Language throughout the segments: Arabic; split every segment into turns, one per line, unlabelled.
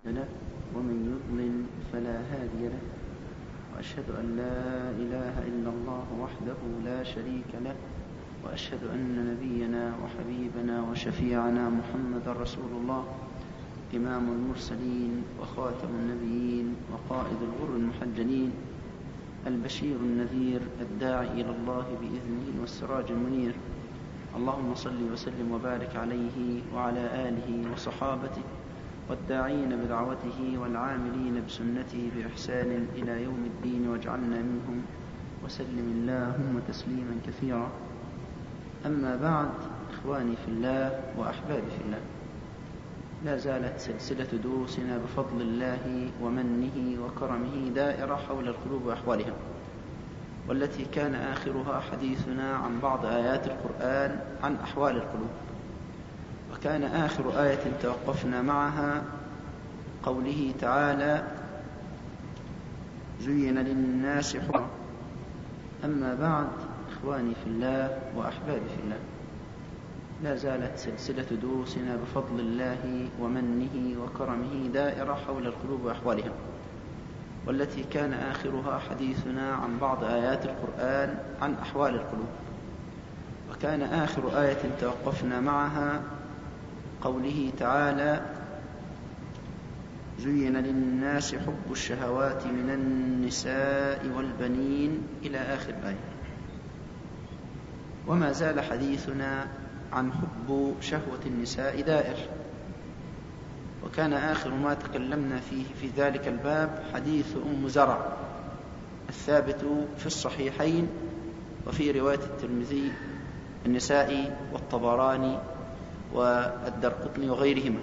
له ومن يضلل فلا هادي له، وأشهد أن لا إله إلا الله وحده لا شريك له، وأشهد أن نبينا وحبيبنا وشفيعنا محمد رسول الله، إمام المرسلين وخاتم النبيين وقائد الغر المحجلين، البشير النذير الداعي إلى الله بإذنه والسراج المنير. اللهم صل وسلم وبارك عليه وعلى آله وصحابته والداعين بدعوته والعاملين بسنته بإحسان إلى يوم الدين، واجعلنا منهم وسلم اللهم تسليما كثيرا. أما بعد، إخواني في الله وأحبابي في الله، لا زالت سلسلة دروسنا بفضل الله ومنه وكرمه دائرة حول القلوب وأحوالها، والتي كان آخرها حديثنا عن بعض آيات القرآن عن أحوال القلوب. وكان آخر آية توقفنا معها قوله تعالى: زين للناس حبا. أما بعد، إخواني في الله وأحبابي في الله، لا زالت سلسلة دروسنا بفضل الله ومنه وكرمه دائرة حول القلوب وأحوالها، والتي كان آخرها حديثنا عن بعض آيات القرآن عن أحوال القلوب. وكان آخر آية توقفنا معها قوله تعالى: زين للناس حب الشهوات من النساء والبنين، إلى آخر الآية. وما زال حديثنا عن حب شهوة النساء دائر. وكان آخر ما تكلمنا فيه في ذلك الباب حديث أم زرع الثابت في الصحيحين وفي رواية الترمذي النسائي والطبراني والدرقطني وغيرهما.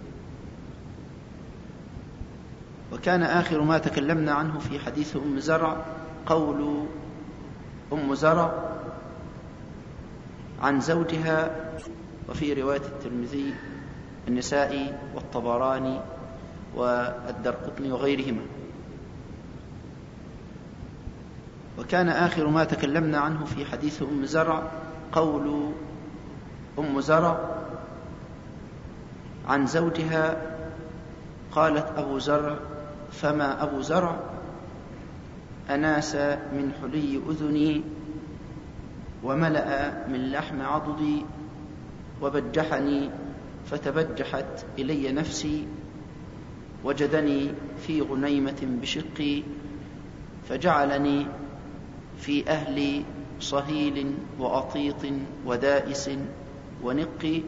وكان آخر ما تكلمنا عنه في حديث أم زرع قول أم زرع عن زوجها، وفي رواية الترمذي النسائي والطبراني والدرقطني وغيرهما. وكان آخر ما تكلمنا عنه في حديث أم زرع قول أم زرع عن زوجها، قالت أبو زرع: فما أبو زرع أناس من حلي أذني وملأ من لحم عضدي وبجحني فتبجحت إلي نفسي، وجدني في غنيمة بشقي فجعلني في أهلي صهيل وأطيط ودائس ونقي،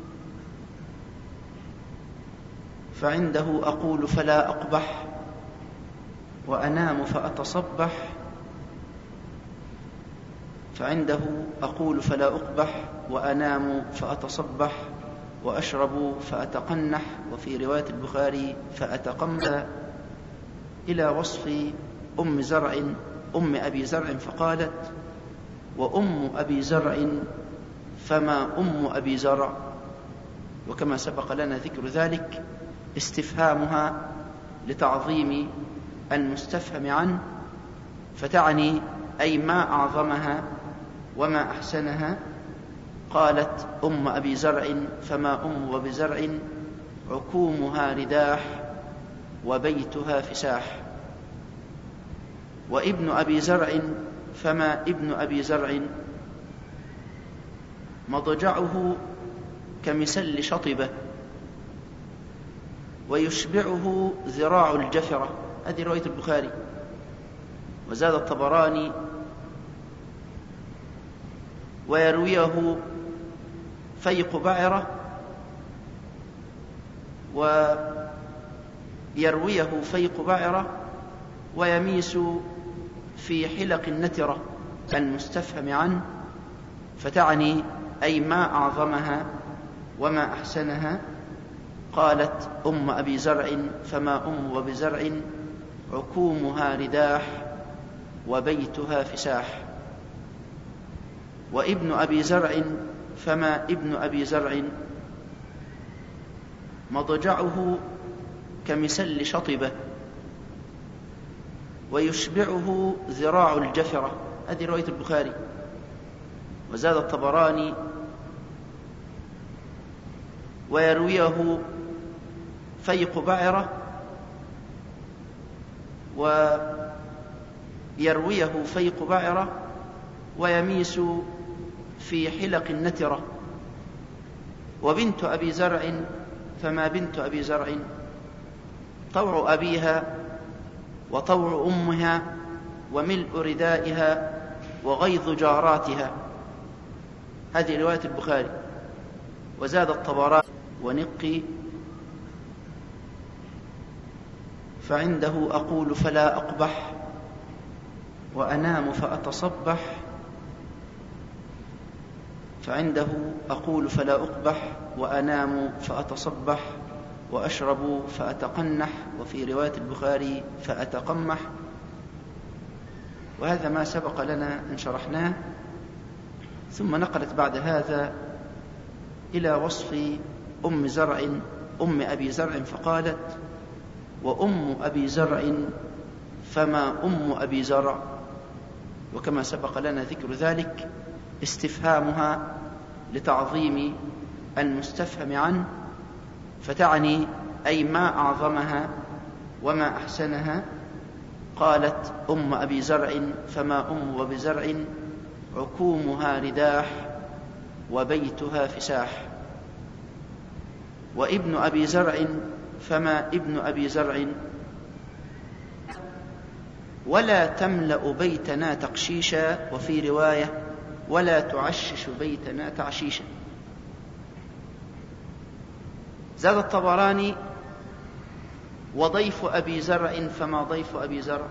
فعنده أقول فلا أقبح وأنام فأتصبح، فعنده أقول فلا أقبح وأنام فأتصبح وأشرب فأتقنح، وفي رواية البخاري فأتقمد، إلى وصف أم زرع أم أبي زرع، فقالت: وأم أبي زرع فما أم أبي زرع. وكما سبق لنا ذكر ذلك، استفهامها لتعظيم المستفهم عنه، فتعني أي ما أعظمها وما أحسنها. قالت: أم أبي زرع فما أم أبي زرع، عكومها رداح وبيتها فساح. وابن أبي زرع فما ابن أبي زرع، مضجعه كمسل شطبة ويشبعه ذراع الجفرة. هذه رواية البخاري. وزاد الطبراني: ويرويه فيق بعرة، ويرويه فيق بعرة ويميس في حلق النترة المستفهم عنه، فتعني أي ما أعظمها وما أحسنها. قالت: أم أبي زرع فما أم أبي زرع، عكومها رداح وبيتها فساح. وابن أبي زرع فما ابن أبي زرع، مضجعه كمسل شطبة ويشبعه ذراع الجفرة. هذه رواية البخاري. وزاد الطبراني: ويرويه فيق بعرة ويرويه فيق بعرة ويميس في حلق النترة. وبنت أبي زرع فما بنت أبي زرع، طوع أبيها وطوع أمها وملء ردائها وغيظ جاراتها. هذه رواية البخاري. وزاد الطبراني ونقي فعنده أقول فلا أقبح وأنام فأتصبح، فعنده أقول فلا أقبح وأنام فأتصبح وأشرب فأتقنح، وفي رواية البخاري فأتقمح. وهذا ما سبق لنا إن شرحناه. ثم نقلت بعد هذا إلى وصف أم زرع أم أبي زرع فقالت: وأم أبي زرع فما أم أبي زرع. وكما سبق لنا ذكر ذلك استفهامها لتعظيم المستفهم عنه، فتعني أي ما أعظمها وما أحسنها. قالت: أم أبي زرع فما أم أبي زرع، عكومها رداح وبيتها فساح. وابن أبي زرع فما ابن أبي زرع، ولا تملأ بيتنا تقشيشا، وفي رواية ولا تعشش بيتنا تعشيشا. زاد الطبراني: وضيف أبي زرع فما ضيف أبي زرع،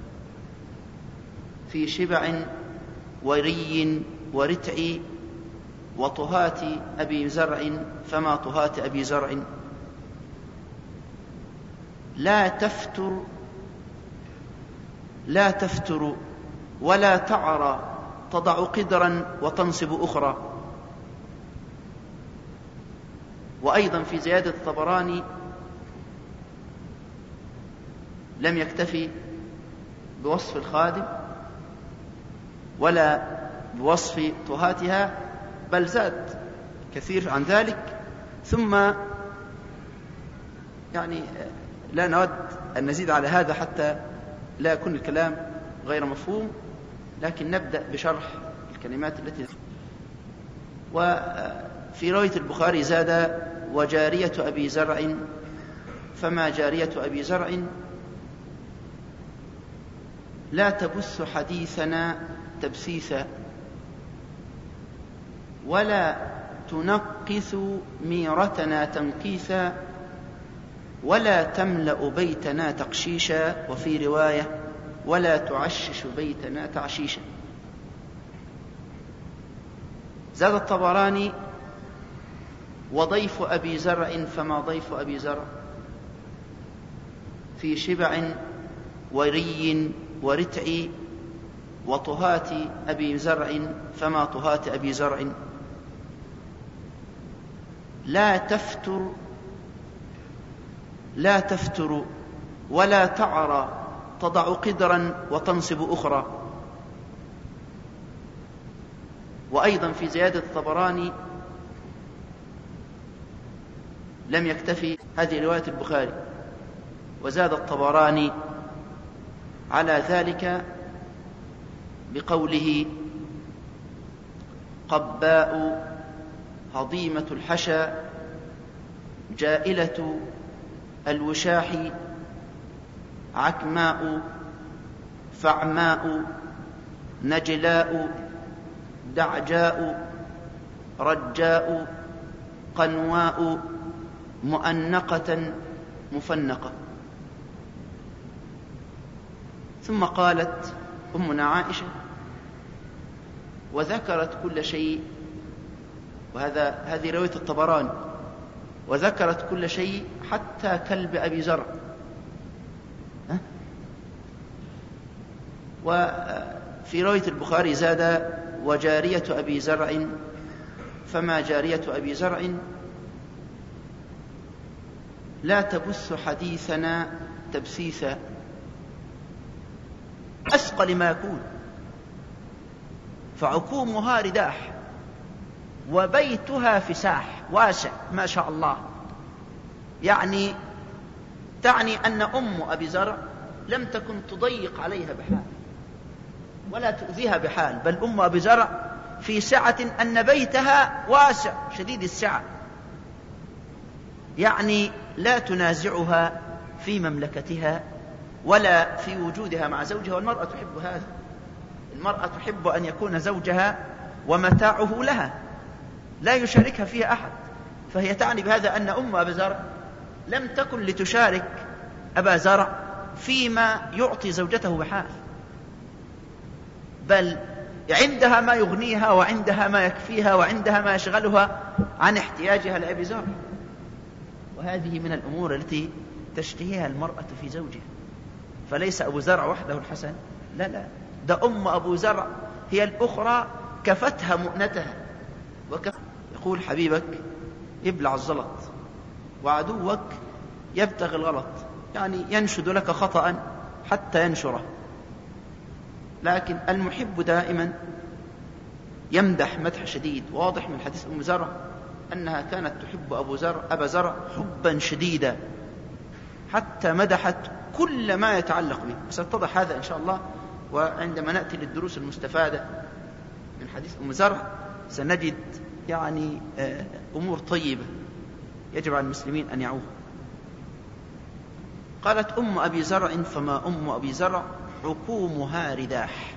في شبع وري ورتع، وطهات أبي زرع فما طهات أبي زرع. لا تفتر ولا تعرى، تضع قدرا وتنصب أخرى. وأيضا في زيادة الطبراني لم يكتفي بوصف الخادم ولا بوصف طهاتها، بل زاد كثير عن ذلك. ثم يعني لا نود أن نزيد على هذا حتى لا يكون الكلام غير مفهوم، لكن نبدأ بشرح الكلمات التي. وفي رواية البخاري زاد: وجارية أبي زرع فما جارية أبي زرع، لا تبث حديثنا تبثيثا ولا تنقث ميرتنا تنقيثا ولا تملأ بيتنا تقشيشا، وفي رواية ولا تعشش بيتنا تعشيشا. زاد الطبراني: وضيف أبي زرع فما ضيف أبي زرع، في شبع وري ورتع، وطهات أبي زرع فما طهات أبي زرع. لا تفتر ولا تعرى، تضع قدرا وتنصب أخرى. وأيضا في زيادة الطبراني لم يكتفي، هذه رواية البخاري. وزاد الطبراني على ذلك بقوله: قباء هضيمة الحشا، جائلة الوشاح، عكماء فعماء، نجلاء دعجاء، رجاء قنواء، مؤنقة مفنقة. ثم قالت أمنا عائشة: وذكرت كل شيء، هذه رواية الطبراني، وذكرت كل شيء حتى كلب أبي زرع. وفي رواية البخاري زاد: وجارية أبي زرع فما جارية أبي زرع، لا تبث حديثنا تبثيثا. أثقل ما يكون، فعكومها رداح وبيتها فساح، واسع ما شاء الله. يعني تعني أن أم أبي زرع لم تكن تضيق عليها بحال ولا تؤذيها بحال، بل أم أبي زرع في سعة أن بيتها واسع شديد السعة، يعني لا تنازعها في مملكتها ولا في وجودها مع زوجها. والمرأة تحب هذا، المرأة تحب أن يكون زوجها ومتاعه لها لا يشاركها فيها أحد. فهي تعني بهذا أن أم أبي زرع لم تكن لتشارك أبا زرع فيما يعطي زوجته بحال، بل عندها ما يغنيها وعندها ما يكفيها وعندها ما يشغلها عن احتياجها لأبي زرع. وهذه من الأمور التي تشتهيها المرأة في زوجها. فليس أبو زرع وحده الحسن، لا، ده أم أبو زرع هي الأخرى كفتها مؤنتها. يقول حبيبك يبلع الزلط وعدوك يبتغي الغلط، يعني ينشد لك خطأ حتى ينشره. لكن المحب دائما يمدح مدح شديد. واضح من حديث أم زرع أنها كانت تحب أبا زرع حبا شديدا، حتى مدحت كل ما يتعلق به. سيتضح هذا إن شاء الله، وعندما نأتي للدروس المستفادة من حديث أم زرع سنجد يعني أمور طيبة يجب على المسلمين أن يعوها. قالت أم أبي زرع: فما أم أبي زرع عكومها رداح.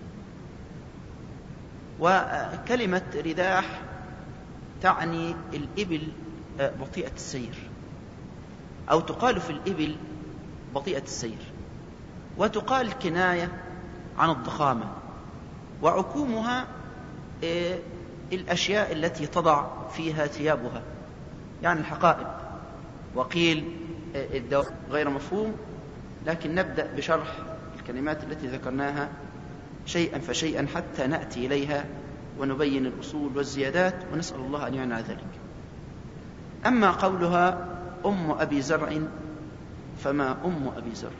وكلمة رداح تعني الإبل بطيئة السير، أو تقال في الإبل بطيئة السير، وتقال كناية عن الضخامة. وعكومها الأشياء التي تضع فيها ثيابها، يعني الحقائب. وقيل الدواء غير مفهوم، لكن نبدأ بشرح الكلمات التي ذكرناها شيئا فشيئا حتى نأتي إليها ونبين الأصول والزيادات، ونسأل الله أن يعنى ذلك. أما قولها أم أبي زرع، فما أم أبي زرع،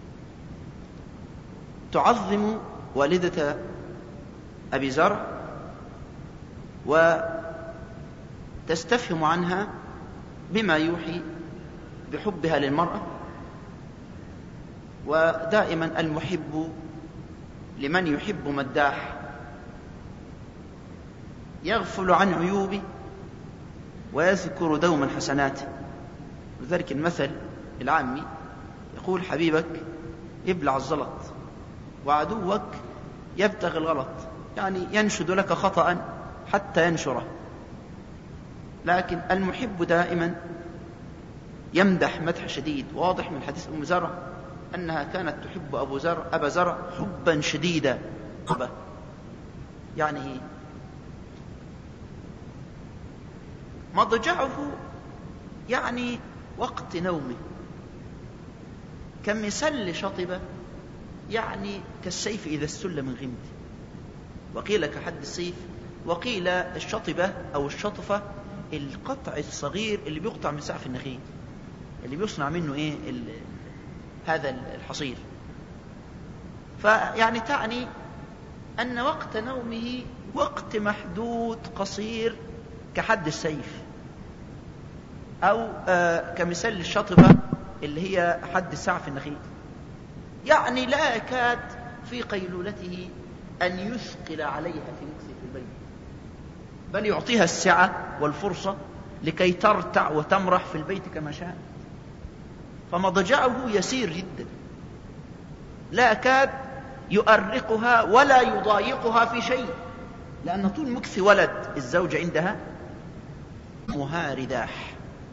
تعظم والدة أبي زرع وتستفهم عنها بما يوحي بحبها للمرأة. ودائما المحب لمن يحب مداح، يغفل عن عيوبه ويذكر دوما حسناته. لذلك المثل العامي يقول حبيبك يبلع الزلط وعدوك يبتغي الغلط، يعني ينشد لك خطأ حتى ينشره. لكن المحب دائما يمدح مدح شديد. واضح من حديث أم زرع أنها كانت تحب أبا زرع حبا شديدا. يعني مضجعه يعني وقت نومه كمثل شطبة، يعني كالسيف إذا استل من غمده. وقيل كحد السيف، وقيل الشطبة أو الشطفة القطع الصغير اللي بيقطع من سقف النخيل، اللي بيصنع منه هذا الحصير. فيعني تعني أن وقت نومه وقت محدود قصير كحد السيف، أو كمثال الشطبة اللي هي حد سقف النخيل. يعني لا يكاد في قيلولته أن يثقل عليها في مكث في البيت، بل يعطيها السعة والفرصة لكي ترتع وتمرح في البيت كما شاء. فمضجعه يسير جدا، لا يكاد يؤرقها ولا يضايقها في شيء، لأن طول مكث ولد الزوج عندها أمها رداح.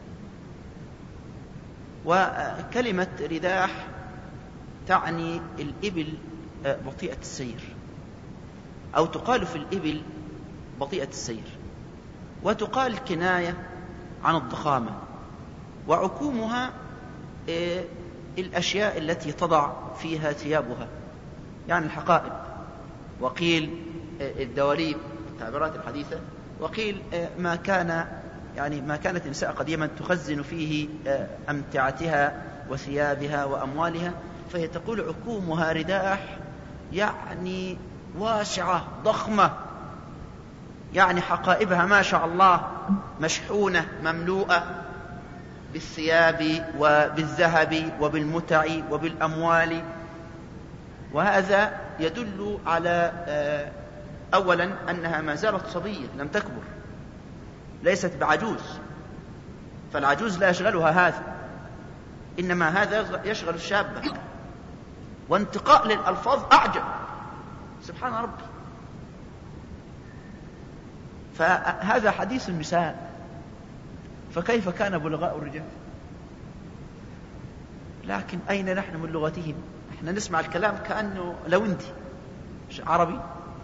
وكلمة رداح تعني الإبل بطيئة السير، أو تقال في الإبل بطيئة السير، وتقال كناية عن الضخامة. وعكومها الأشياء التي تضع فيها ثيابها، يعني الحقائب. وقيل الدواليب التعبيرات الحديثة. وقيل ما كانت النساء قديما تخزن فيه أمتعتها وثيابها وأموالها. فهي تقول عكومها رداح، يعني واسعة ضخمة، يعني حقائبها ما شاء الله مشحونة مملوءة. بالثياب وبالذهب وبالمتع وبالأموال. وهذا يدل على أولا أنها ما زالت صبية لم تكبر، ليست بعجوز، فالعجوز لا يشغلها هذا، إنما هذا يشغل الشابة. وانتقاء للألفاظ أعجب، سبحان ربي. فهذا حديث النساء، فكيف كان بلغاء الرجال؟ لكن أين نحن من لغتهم؟ احنا نسمع الكلام كأنه لوندي مش عربي.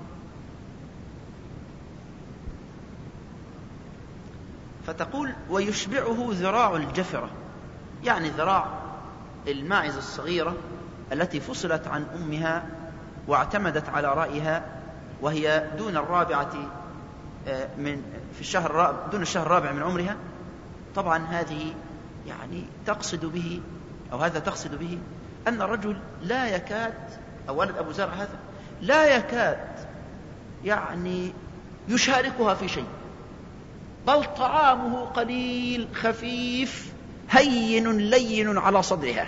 فتقول ويشبعه ذراع الجفرة، يعني ذراع الماعز الصغيرة التي فصلت عن أمها واعتمدت على رأيها، وهي دون الرابعة في الشهر الرابع، دون الشهر الرابع من عمرها. طبعا هذه يعني تقصد به، أو هذا تقصد به أن الرجل لا يكاد، أو ولد أبو زرع هذا لا يكاد يعني يشاركها في شيء، بل طعامه قليل خفيف هين لين على صدرها.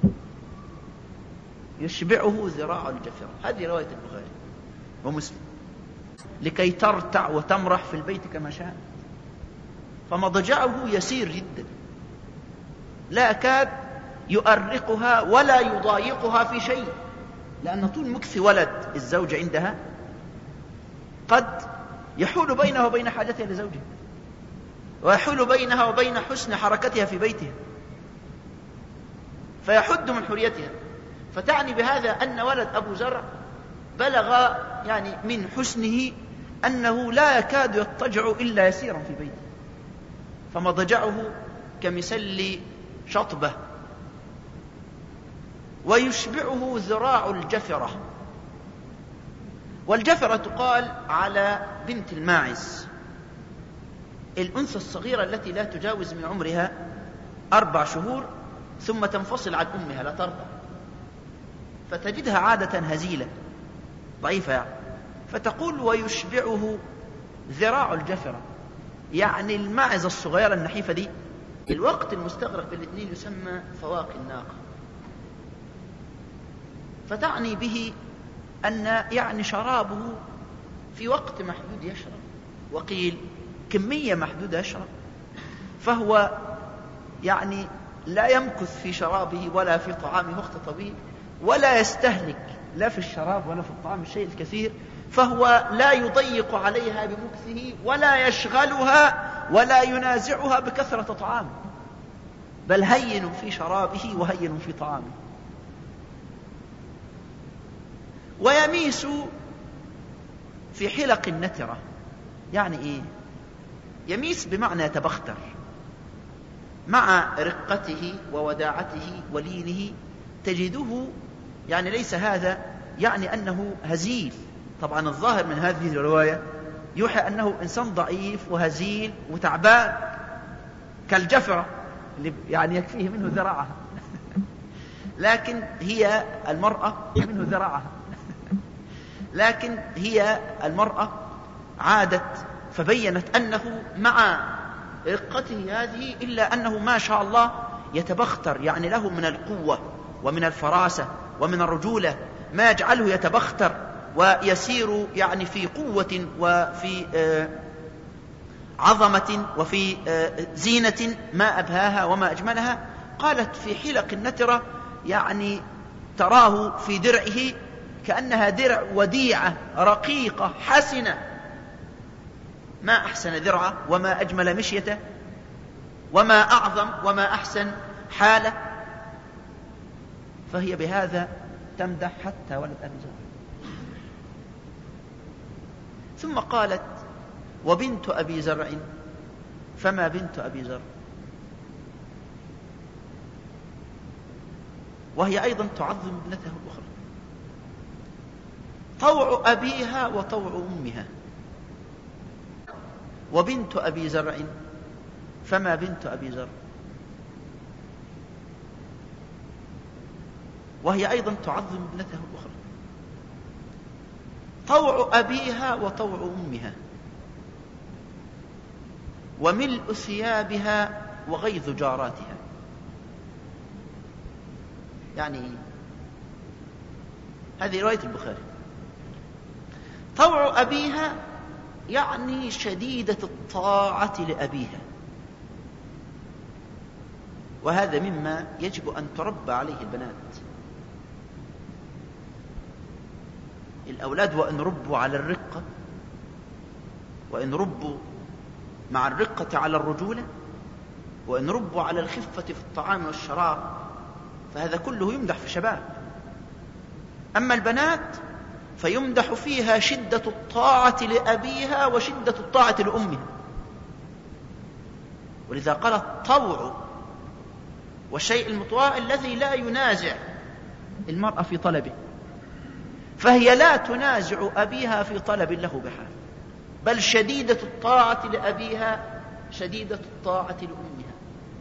يشبعه ذراع الجفرة. هذه رواية البخاري ومسلم، لكي ترتع وتمرح في البيت كما شاء. فمضجعه يسير جدا، لا يكاد يؤرقها ولا يضايقها في شيء، لأن طول مكث ولد الزوج عندها قد يحول بينها وبين حاجتها لزوجها، ويحول بينها وبين حسن حركتها في بيتها، فيحد من حريتها. فتعني بهذا أن ولد أبو زرع بلغ يعني من حسنه أنه لا يكاد يضطجع إلا يسيرا في بيته، فمضجعه كمثل شطبة. ويشبعه ذراع الجفرة. والجفرة تقال على بنت الماعز، الأنثى الصغيرة التي لا تجاوز من عمرها 4 شهور ثم تنفصل عن أمها لا ترضع، فتجدها عادة هزيلة ضعيفة يعني. فتقول ويشبعه ذراع الجفرة، يعني الماعز الصغيرة النحيفة دي. الوقت المستغرق بالاثنين يسمى فواق الناقة. فتعني به أن يعني شرابه في وقت محدود يشرب، وقيل كمية محدودة يشرب، فهو يعني لا يمكث في شرابه ولا في طعامه وقت طويل، ولا يستهلك لا في الشراب ولا في الطعام الشيء الكثير، فهو لا يضيق عليها بمكثه ولا يشغلها ولا ينازعها بكثرة طعامه، بل هين في شرابه وهين في طعامه. ويميس في حلق النترة، يعني إيه؟ يميس بمعنى يتبختر، مع رقته ووداعته ولينه تجده يعني ليس هذا يعني أنه هزيل. طبعا الظاهر من هذه الرواية يوحى أنه إنسان ضعيف وهزيل وتعبان كالجفرة اللي يعني يكفيه منه ذراعها لكن هي المرأة منه ذراعها لكن هي المرأة عادت فبينت أنه مع رقته هذه إلا أنه ما شاء الله يتبختر، يعني له من القوة ومن الفراسة ومن الرجولة ما يجعله يتبختر ويسير يعني في قوة وفي عظمة وفي زينة ما أبهاها وما أجملها. قالت في حلق النترة، يعني تراه في درعه كأنها درع وديعة رقيقة حسنة، ما أحسن درعه وما أجمل مشيته وما أعظم وما أحسن حاله. فهي بهذا تمدح حتى ولد أبي زرع. ثم قالت وبنت أبي زرع فما بنت أبي زرع، وهي أيضا تعظم ابنته الأخرى، طوع أبيها وطوع أمها. وبنت أبي زرع فما بنت أبي زرع، وهي أيضا تعظم ابنته الأخرى، طوع أبيها وطوع أمها، وملء ثيابها وغيظ جاراتها. يعني هذه رواية البخاري. طوع أبيها يعني شديدة الطاعة لأبيها، وهذا مما يجب أن تربى عليه البنات. الأولاد وإن ربوا على الرقة، وإن ربوا مع الرقة على الرجولة، وإن ربوا على الخفة في الطعام والشراب، فهذا كله يمدح في شباب. أما البنات فيمدح فيها شدة الطاعة لأبيها وشدة الطاعة لأمها. ولذا قال الطوع والشيء المطواع الذي لا ينازع المرأة في طلبه، فهي لا تنازع أبيها في طلب له بحال، بل شديدة الطاعة لأبيها شديدة الطاعة لأمها،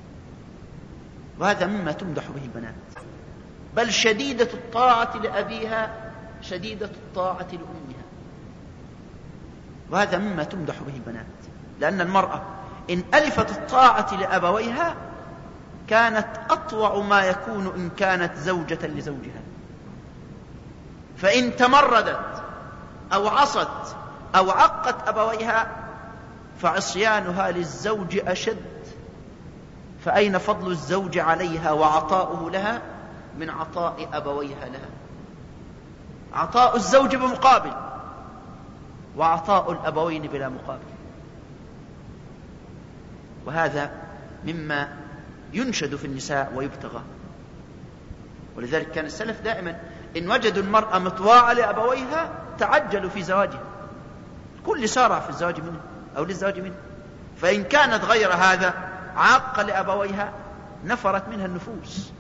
وهذا مما تمدح به البنات. بل شديدة الطاعة لأبيها شديدة الطاعة لأمها، وهذا مما تمدح به البنات. لأن المرأة إن ألفت الطاعة لأبويها كانت أطوع ما يكون إن كانت زوجة لزوجها، فإن تمردت أو عصت أو عقت أبويها فعصيانها للزوج أشد، فأين فضل الزوج عليها وعطاؤه لها من عطاء أبويها لها؟ عطاء الزوج بمقابل، وعطاء الأبوين بلا مقابل. وهذا مما ينشد في النساء ويبتغى. ولذلك كان السلف دائما إن وجدوا المرأة مطواعة لأبويها تعجلوا في زواجها، كل سارع في الزواج منه أو للزواج منه. فإن كانت غير هذا عاقة لأبويها نفرت منها النفوس.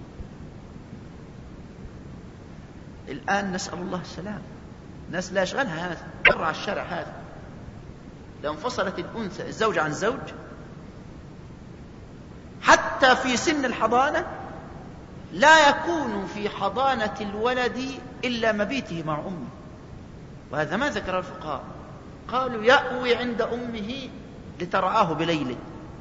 الآن نسأل الله السلام، الناس لا يشغلها هذا، برع الشرع هذا. لو انفصلت الأنثى الزوج عن زوج حتى في سن الحضانة لا يكون في حضانة الولد إلا مبيته مع أمه، وهذا ما ذكر الفقهاء. قالوا يأوي عند أمه لترعاه بليله،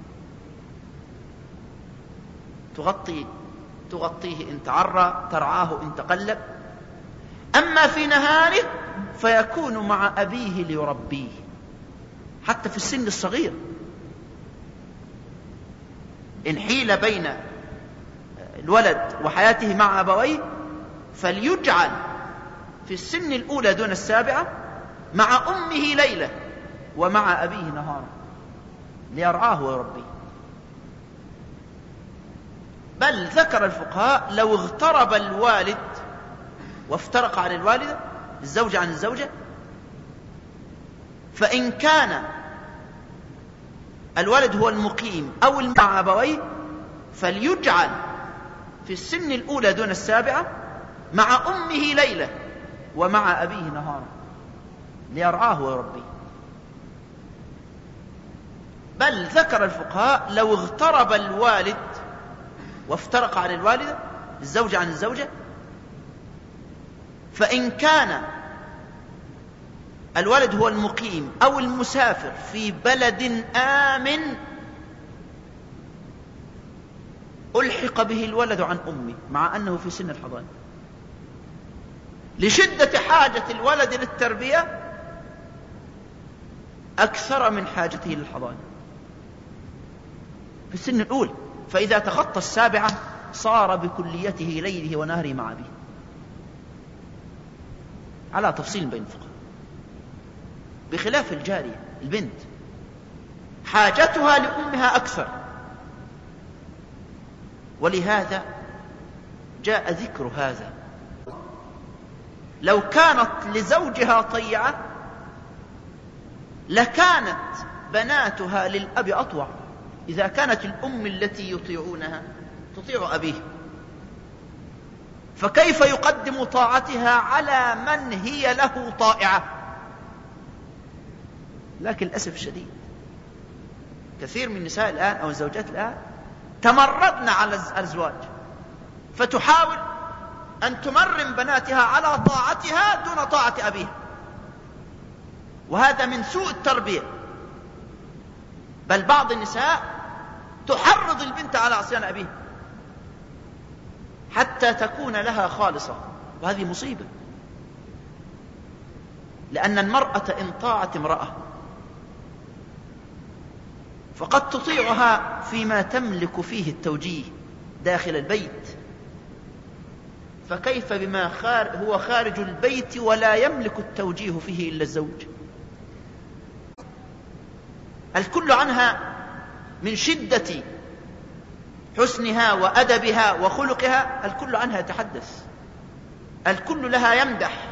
تغطيه إن تعرى، ترعاه إن تقلب. أما في نهاره فيكون مع أبيه ليربيه حتى في السن الصغير. إن حيل بين الولد وحياته مع أبويه فليجعل في السن الأولى دون السابعة مع أمه ليلة ومع أبيه نهارا ليرعاه ويربيه. بل ذكر الفقهاء لو اغترب الوالد وافترق عن الوالدة، الزوج عن الزوجة، فإن كان الولد هو المقيم أو مع أبويه فليجعل في السن الأولى دون السابعة مع أمه ليلة ومع أبيه نهارا ليرعاه ويربيه. بل ذكر الفقهاء لو اغترب الوالد وافترق عن الوالدة، الزوج عن الزوجة، فإن كان الولد هو المقيم أو المسافر في بلد آمن ألحق به الولد عن أمه مع أنه في سن الحضانة لشدة حاجة الولد للتربية أكثر من حاجته للحضانة في السن الأولى. فإذا تخطى السابعة صار بكليته ليله ونهره مع أبيه، على تفصيل بين الفقهاء. بخلاف الجارية البنت حاجتها لأمها أكثر، ولهذا جاء ذكر هذا. لو كانت لزوجها طيعة لكانت بناتها للأب أطوع، إذا كانت الأم التي يطيعونها تطيع أبيه، فكيف يقدم طاعتها على من هي له طائعة؟ لكن للأسف الشديد كثير من النساء الآن أو الزوجات الآن تمردن على الزواج، فتحاول أن تمرن بناتها على طاعتها دون طاعة أبيها، وهذا من سوء التربية. بل بعض النساء تحرض البنت على عصيان أبيها حتى تكون لها خالصة، وهذه مصيبة، لأن المرأة إن طاعت امرأة فقد تطيعها فيما تملك فيه التوجيه داخل البيت، فكيف بما هو خارج البيت ولا يملك التوجيه فيه إلا الزوج؟ الكل عنها من شدة حسنها وأدبها وخلقها، الكل عنها يتحدث، الكل لها يمدح،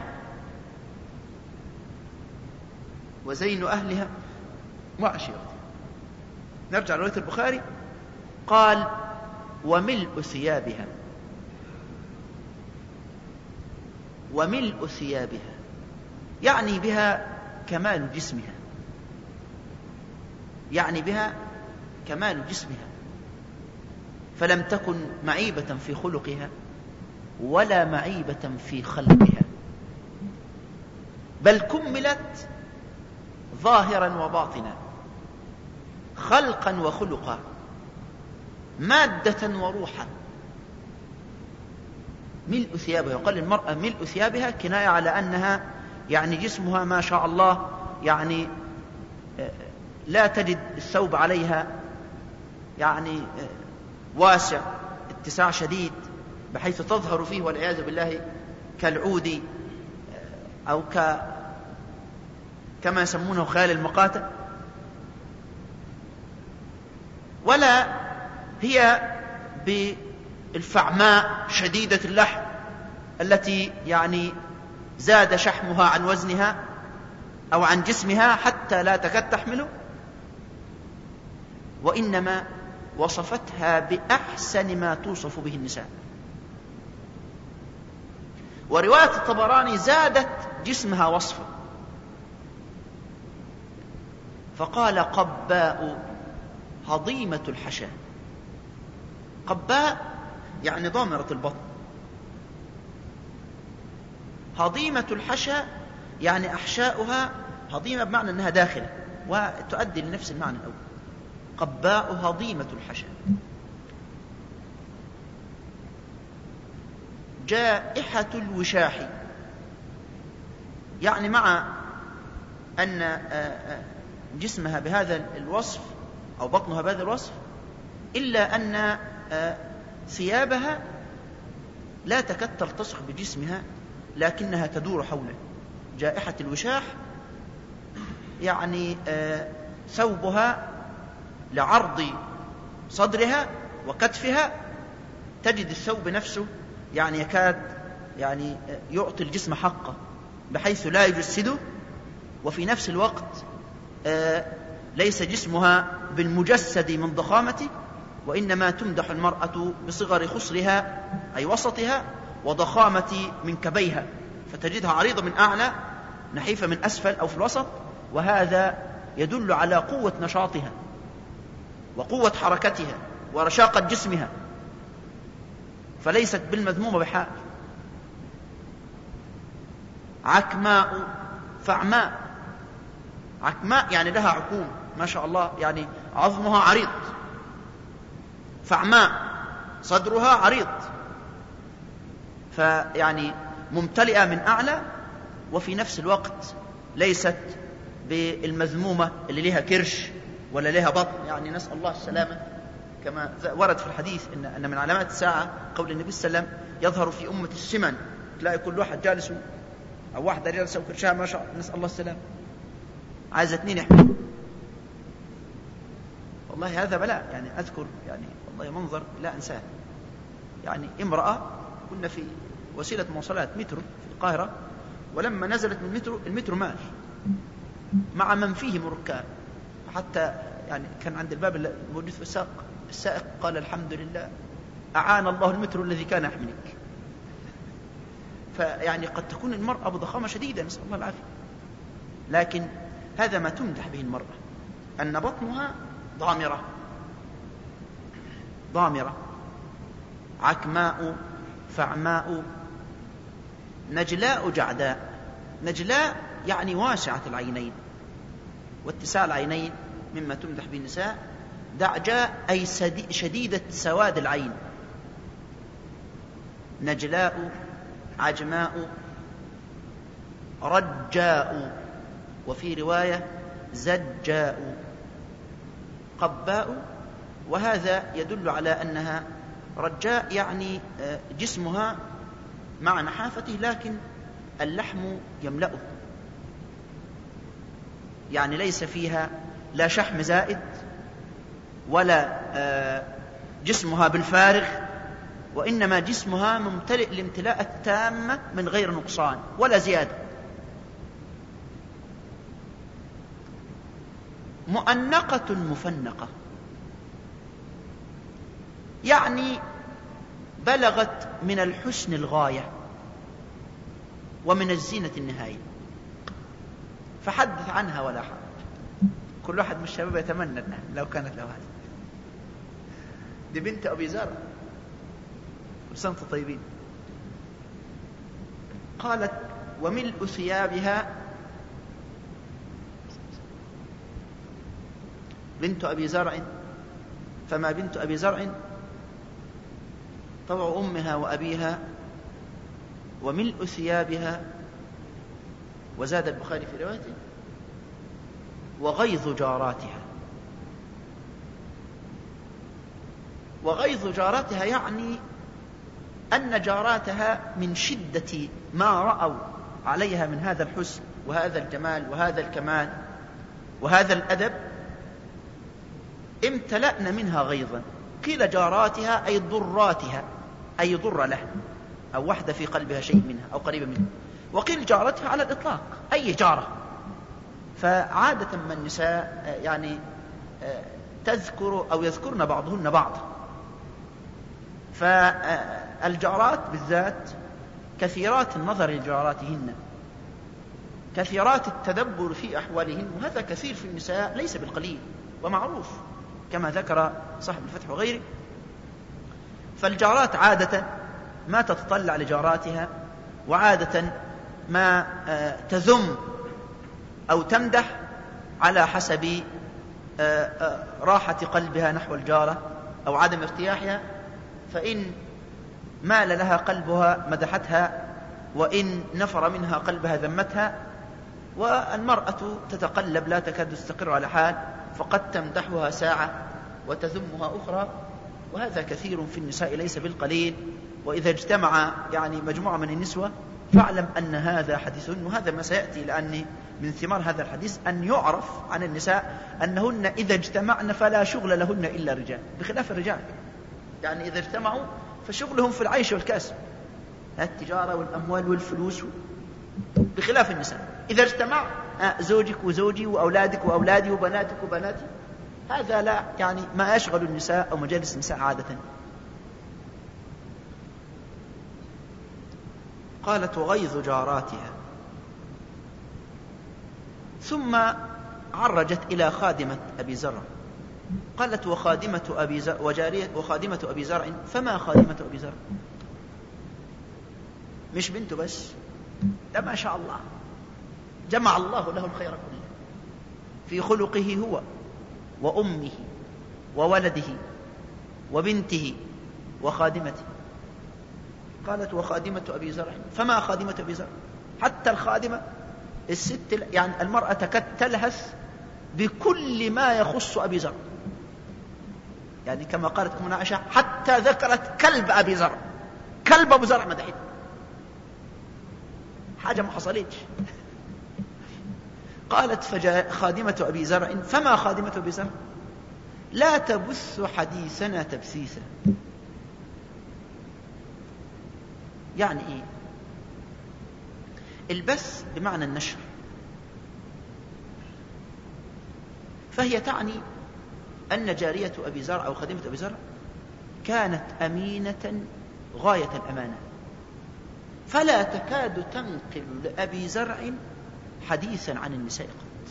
وزين أهلها وعشيرتها. نرجع لرواية البخاري، قال: وملء ثيابها. وملء ثيابها يعني بها كمال جسمها، يعني بها كمال جسمها، فلم تكن معيبة في خلقها ولا معيبة في خلقها، بل كملت ظاهرا وباطنا، خلقا وخلقا، مادة وروحا. ملء ثيابها، يقال المرأة ملء ثيابها كناية على أنها يعني جسمها ما شاء الله، يعني لا تجد الثوب عليها يعني واسع اتساع شديد بحيث تظهر فيه والعياذ بالله كالعود أو كما يسمونه خيال المقاتل، ولا هي بالفعماء شديدة اللحم التي يعني زاد شحمها عن وزنها أو عن جسمها حتى لا تكاد تحمله، وإنما وصفتها بأحسن ما توصف به النساء. ورواية الطبراني زادت جسمها وصفا فقال: قباء هضيمة الحشا. قباء يعني ضامرة البطن، هضيمة الحشا يعني أحشاؤها هضيمة بمعنى أنها داخلة، وتؤدي لنفس المعنى الأول، قباء هضيمة الحشا. جائحة الوشاح يعني مع أن جسمها بهذا الوصف أو بطنها بهذا الوصف، إلا أن ثيابها لا تكاد تلتصق بجسمها لكنها تدور حوله. جائحة الوشاح يعني ثوبها لعرض صدرها وكتفها تجد الثوب نفسه يعني يكاد يعني يعطي الجسم حقه بحيث لا يجسده، وفي نفس الوقت ليس جسمها بالمجسد من ضخامته، وإنما تمدح المرأة بصغر خصرها أي وسطها وضخامة منكبيها، فتجدها عريضة من أعلى نحيفة من أسفل أو في الوسط، وهذا يدل على قوة نشاطها وقوة حركتها ورشاقة جسمها، فليست بالمذمومة بحال. عكماء فعماء، عكماء يعني لها عكوم ما شاء الله، يعني عظمها عريض. فعماء صدرها عريض، فيعني ممتلئة من أعلى، وفي نفس الوقت ليست بالمذمومة اللي لها كرش ولا لها بطن، يعني نسأل الله السلامة، كما ورد في الحديث أن من علامات الساعة قول النبي صلى الله عليه وسلم: يظهر في أمة السمن، تلاقي كل واحد جالس أو واحدة جالسة وكرشها ما شاء الله، نسأل الله السلامة، عايزة اثنين يحملوا. والله هذا بلاء، يعني أذكر يعني والله منظر لا أنساه، يعني امرأة كنا في وسيلة مواصلات مترو في القاهرة، ولما نزلت من المترو مال مع من فيه من ركاب، حتى يعني كان عند الباب الموجود في السائق قال: الحمد لله أعان الله المترو الذي كان يحملك. فيعني قد تكون المرأة بضخامة شديدة نسأل الله العافية، لكن هذا ما تمدح به المرأة، أن بطنها ضامرة ضامرة، عكماء فعماء، نجلاء جعداء. نجلاء يعني واسعة العينين، واتساع العينين مما تمدح به النساء، دعجاء أي شديدة سواد العين، نجلاء، عجماء، رجاء، وفي رواية زجاء، قباء. وهذا يدل على أنها رجاء، يعني جسمها مع نحافته لكن اللحم يملأه، يعني ليس فيها لا شحم زائد ولا جسمها بالفارغ، وإنما جسمها ممتلئ الامتلاء التام من غير نقصان ولا زيادة. مؤنقة مفنقة، يعني بلغت من الحسن الغاية ومن الزينة النهاية، فحدث عنها ولا حرج. كل واحد من الشباب يتمنى لو كانت له هذه. دي بنت أبي زرع، وسنت طيبين. قالت: وملء ثيابها، بنت أبي زرع، فما بنت أبي زرع طبع أمها وأبيها، وملء ثيابها. وزاد البخاري في روايته: وغيظ جاراتها. وغيظ جاراتها يعني أن جاراتها من شدة ما رأوا عليها من هذا الحسن وهذا الجمال وهذا الكمال وهذا الأدب امتلأن منها غيظا. قيل جاراتها أي ضراتها، أي ضر لها، أو وحدة في قلبها شيء منها أو قريبة منها. وقيل جارتها على الإطلاق أي جارة. فعادة ما النساء يعني تذكر أو يذكرن بعضهن بعضا، فالجارات بالذات كثيرات النظر لجاراتهن، كثيرات التدبر في أحوالهن، وهذا كثير في النساء ليس بالقليل ومعروف كما ذكر صاحب الفتح وغيره. فالجارات عادة ما تتطلع لجاراتها، وعادة ما تذم أو تمدح على حسب راحة قلبها نحو الجارة أو عدم ارتياحها. فإن مال لها قلبها مدحتها، وإن نفر منها قلبها ذمتها. والمرأة تتقلب لا تكاد تستقر على حال، فقد تمدحها ساعة وتذمها أخرى، وهذا كثير في النساء ليس بالقليل. وإذا اجتمع يعني مجموعة من النسوة فاعلم أن هذا حديث، وهذا ما سيأتي، لأن من ثمار هذا الحديث أن يعرف عن النساء أنهن إذا اجتمعن فلا شغل لهن إلا الرجال، بخلاف الرجال. يعني إذا اجتمعوا فشغلهم في العيش والكسب، التجارة والأموال والفلوس، بخلاف النساء. إذا اجتمع زوجك وزوجي وأولادك وأولادي وبناتك وبناتي، هذا لا يعني ما يشغل النساء أو مجالس النساء عادة. قالت: وغيظ جاراتها. ثم عرجت إلى خادمة أبي زرع، قالت: وخادمة أبي زرع وخادمة أبي زرع. فما خادمة أبي زرع؟ مش بنته بس، لا ما شاء الله جمع الله له الخير كله في خلقه هو وأمه وولده وبنته وخادمته. قالت: وخادمة أبي زرع. فما خادمة أبي زرع؟ حتى الخادمة الست، يعني المرأة تكاد تلهث بكل ما يخص أبي زرع، يعني كما قالت أمنا عائشة حتى ذكرت كلب أبي زرع، كلب أبو زرع مدحت، حاجة ما حصلتش. قالت: خادمة أبي زرع. فما خادمة أبي زرع؟ لا تبث حديثنا تبثيثا. يعني إيه؟ البث بمعنى النشر، فهي تعني أن جارية أبي زرع أو خادمة أبي زرع كانت أمينة غاية الأمانة، فلا تكاد تنقل لأبي زرع حديثا عن النساء قط،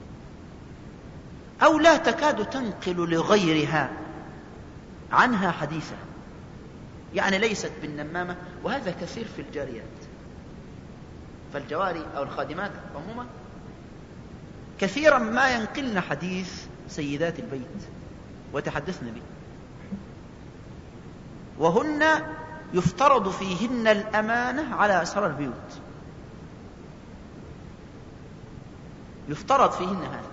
أو لا تكاد تنقل لغيرها عنها حديثا، يعني ليست بالنمامة. وهذا كثير في الجاريات، فالجواري أو الخادمات عموما كثيرا ما ينقلن حديث سيدات البيت، وتحدثن به، وهن يفترض فيهن الأمانة على أسرار البيوت، يفترض فيهن هذا.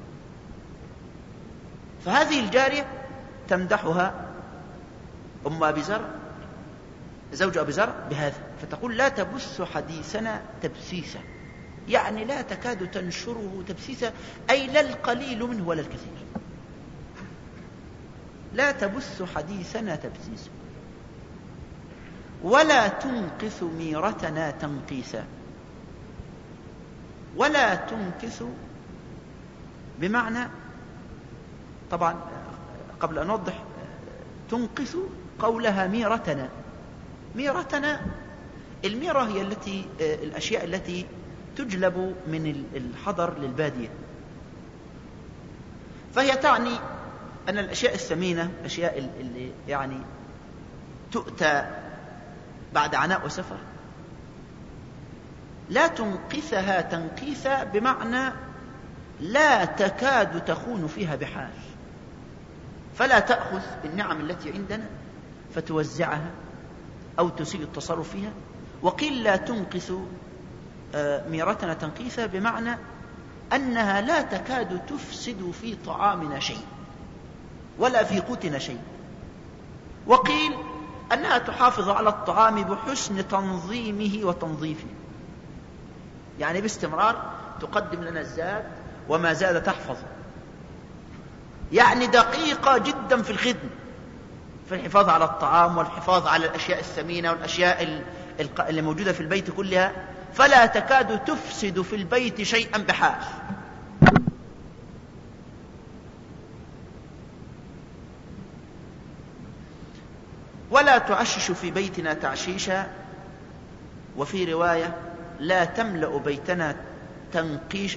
فهذه الجارية تمدحها أم أبي زرع زوج أبي زرع بهذا، فتقول: لا تبث حديثنا تبسيسا، يعني لا تكاد تنشره تبسيسا، أي لا القليل منه ولا الكثير. لا تبث حديثنا تبسيسا ولا تنقث ميرتنا تنقيسا. ولا تنكث بمعنى، طبعا قبل أن نوضح، تنقث قولها ميرتنا. ميرتنا، الميرة هي الأشياء التي تجلب من الحضر للبادية، فهي تعني أن الأشياء الثمينة، أشياء اللي يعني تؤتى بعد عناء وسفر، لا تنقثها تنقيثا بمعنى لا تكاد تخون فيها بحال، فلا تأخذ النعم التي عندنا فتوزعها أو تسيء التصرف فيها. وقيل لا تنقث ميرتنا تنقيثا بمعنى أنها لا تكاد تفسد في طعامنا شيء ولا في قوتنا شيء. وقيل أنها تحافظ على الطعام بحسن تنظيمه وتنظيفه، يعني باستمرار تقدم لنا الزاد وما زاد تحفظ، يعني دقيقة جدا في الخدمة، في الحفاظ على الطعام والحفاظ على الأشياء الثمينة والأشياء اللي موجودة في البيت كلها، فلا تكاد تفسد في البيت شيئا بحال. ولا تعشش في بيتنا تعشيشا، وفي رواية لا تملأ بيتنا تنقيش،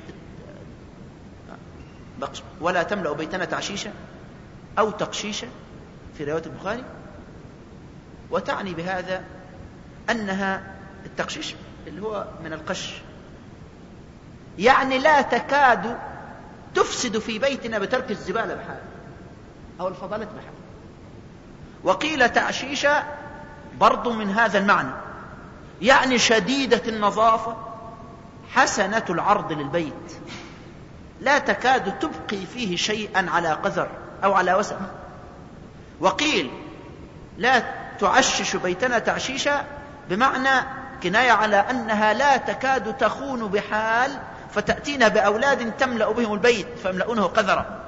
ولا تملأ بيتنا تعشيشا أو تقشيشا في رواية البخاري. وتعني بهذا أنها التقشيش اللي هو من القش، يعني لا تكاد تفسد في بيتنا بترك الزبالة بحال أو الفضلات بحال. وقيل تعشيشا برضو من هذا المعنى، يعني شديدة النظافة حسنة العرض للبيت، لا تكاد تبقي فيه شيئا على قذر أو على وسخ. وقيل لا تعشش بيتنا تعشيشا بمعنى كناية على أنها لا تكاد تخون بحال، فتأتينا بأولاد تملأ بهم البيت فيملؤونه قذرا.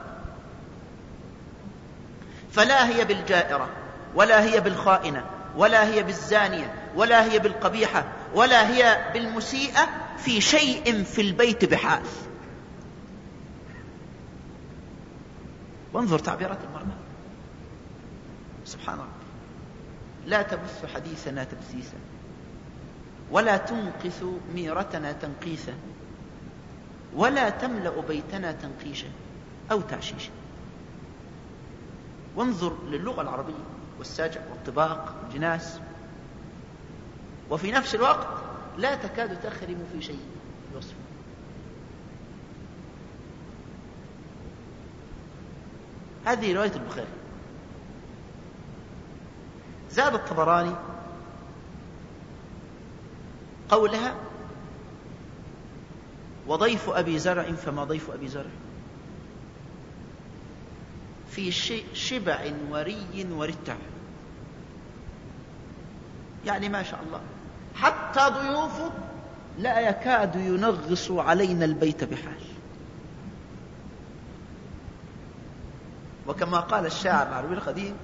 فلا هي بالجائرة ولا هي بالخائنة ولا هي بالزانية ولا هي بالقبيحة ولا هي بالمسيئة في شيء في البيت بحال. وانظر تعبيرات المرأة، سبحان الله. لا تبث حديثنا تبسيسا ولا تنقث ميرتنا تنقيثا ولا تملأ بيتنا تنقيشا أو تعشيشا. وانظر للغة العربية والسجع والطباق والجناس، وفي نفس الوقت لا تكاد تخرم في شيء يوصف. هذه رواية البخاري. زاد الطبراني قولها: وضيف أبي زرع فما ضيف أبي زرع، في شبع وري ورتع، يعني ما شاء الله حتى ضيوفه لا يكاد ينغص علينا البيت بحال. وكما قال الشاعر العربي القديم: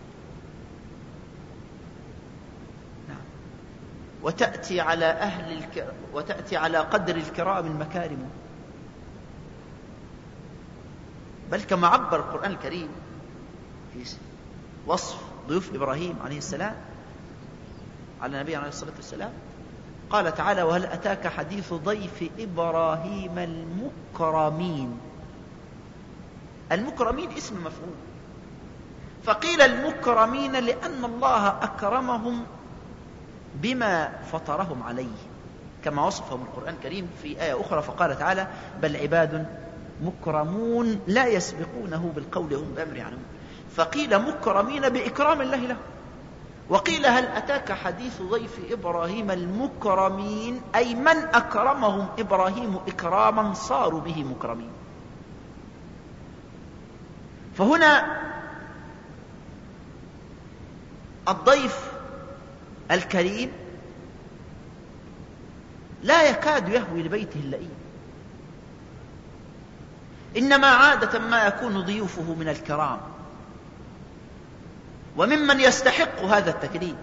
وتأتي على قدر الكرام المكارم. بل كما عبر القرآن الكريم في وصف ضيوف إبراهيم عليه السلام على نبينا عليه الصلاة والسلام، قال تعالى: وهل أتاك حديث ضيف إبراهيم المكرمين. المكرمين اسم مفعول، فقيل المكرمين لأن الله أكرمهم بما فطرهم عليه، كما وصفهم القرآن الكريم في آية أخرى فقال تعالى: بل عباد
مكرمون لا يسبقونه بالقول هم بأمر يعلمون. فقيل مكرمين بإكرام الله له. وقيل هل أتاك حديث ضيف إبراهيم المكرمين، أي من أكرمهم إبراهيم إكراما صاروا به مكرمين. فهنا الضيف الكريم لا يكاد يهوي لبيته اللئيم، إنما عادة ما يكون ضيوفه من الكرام وممن يستحق هذا التكريم.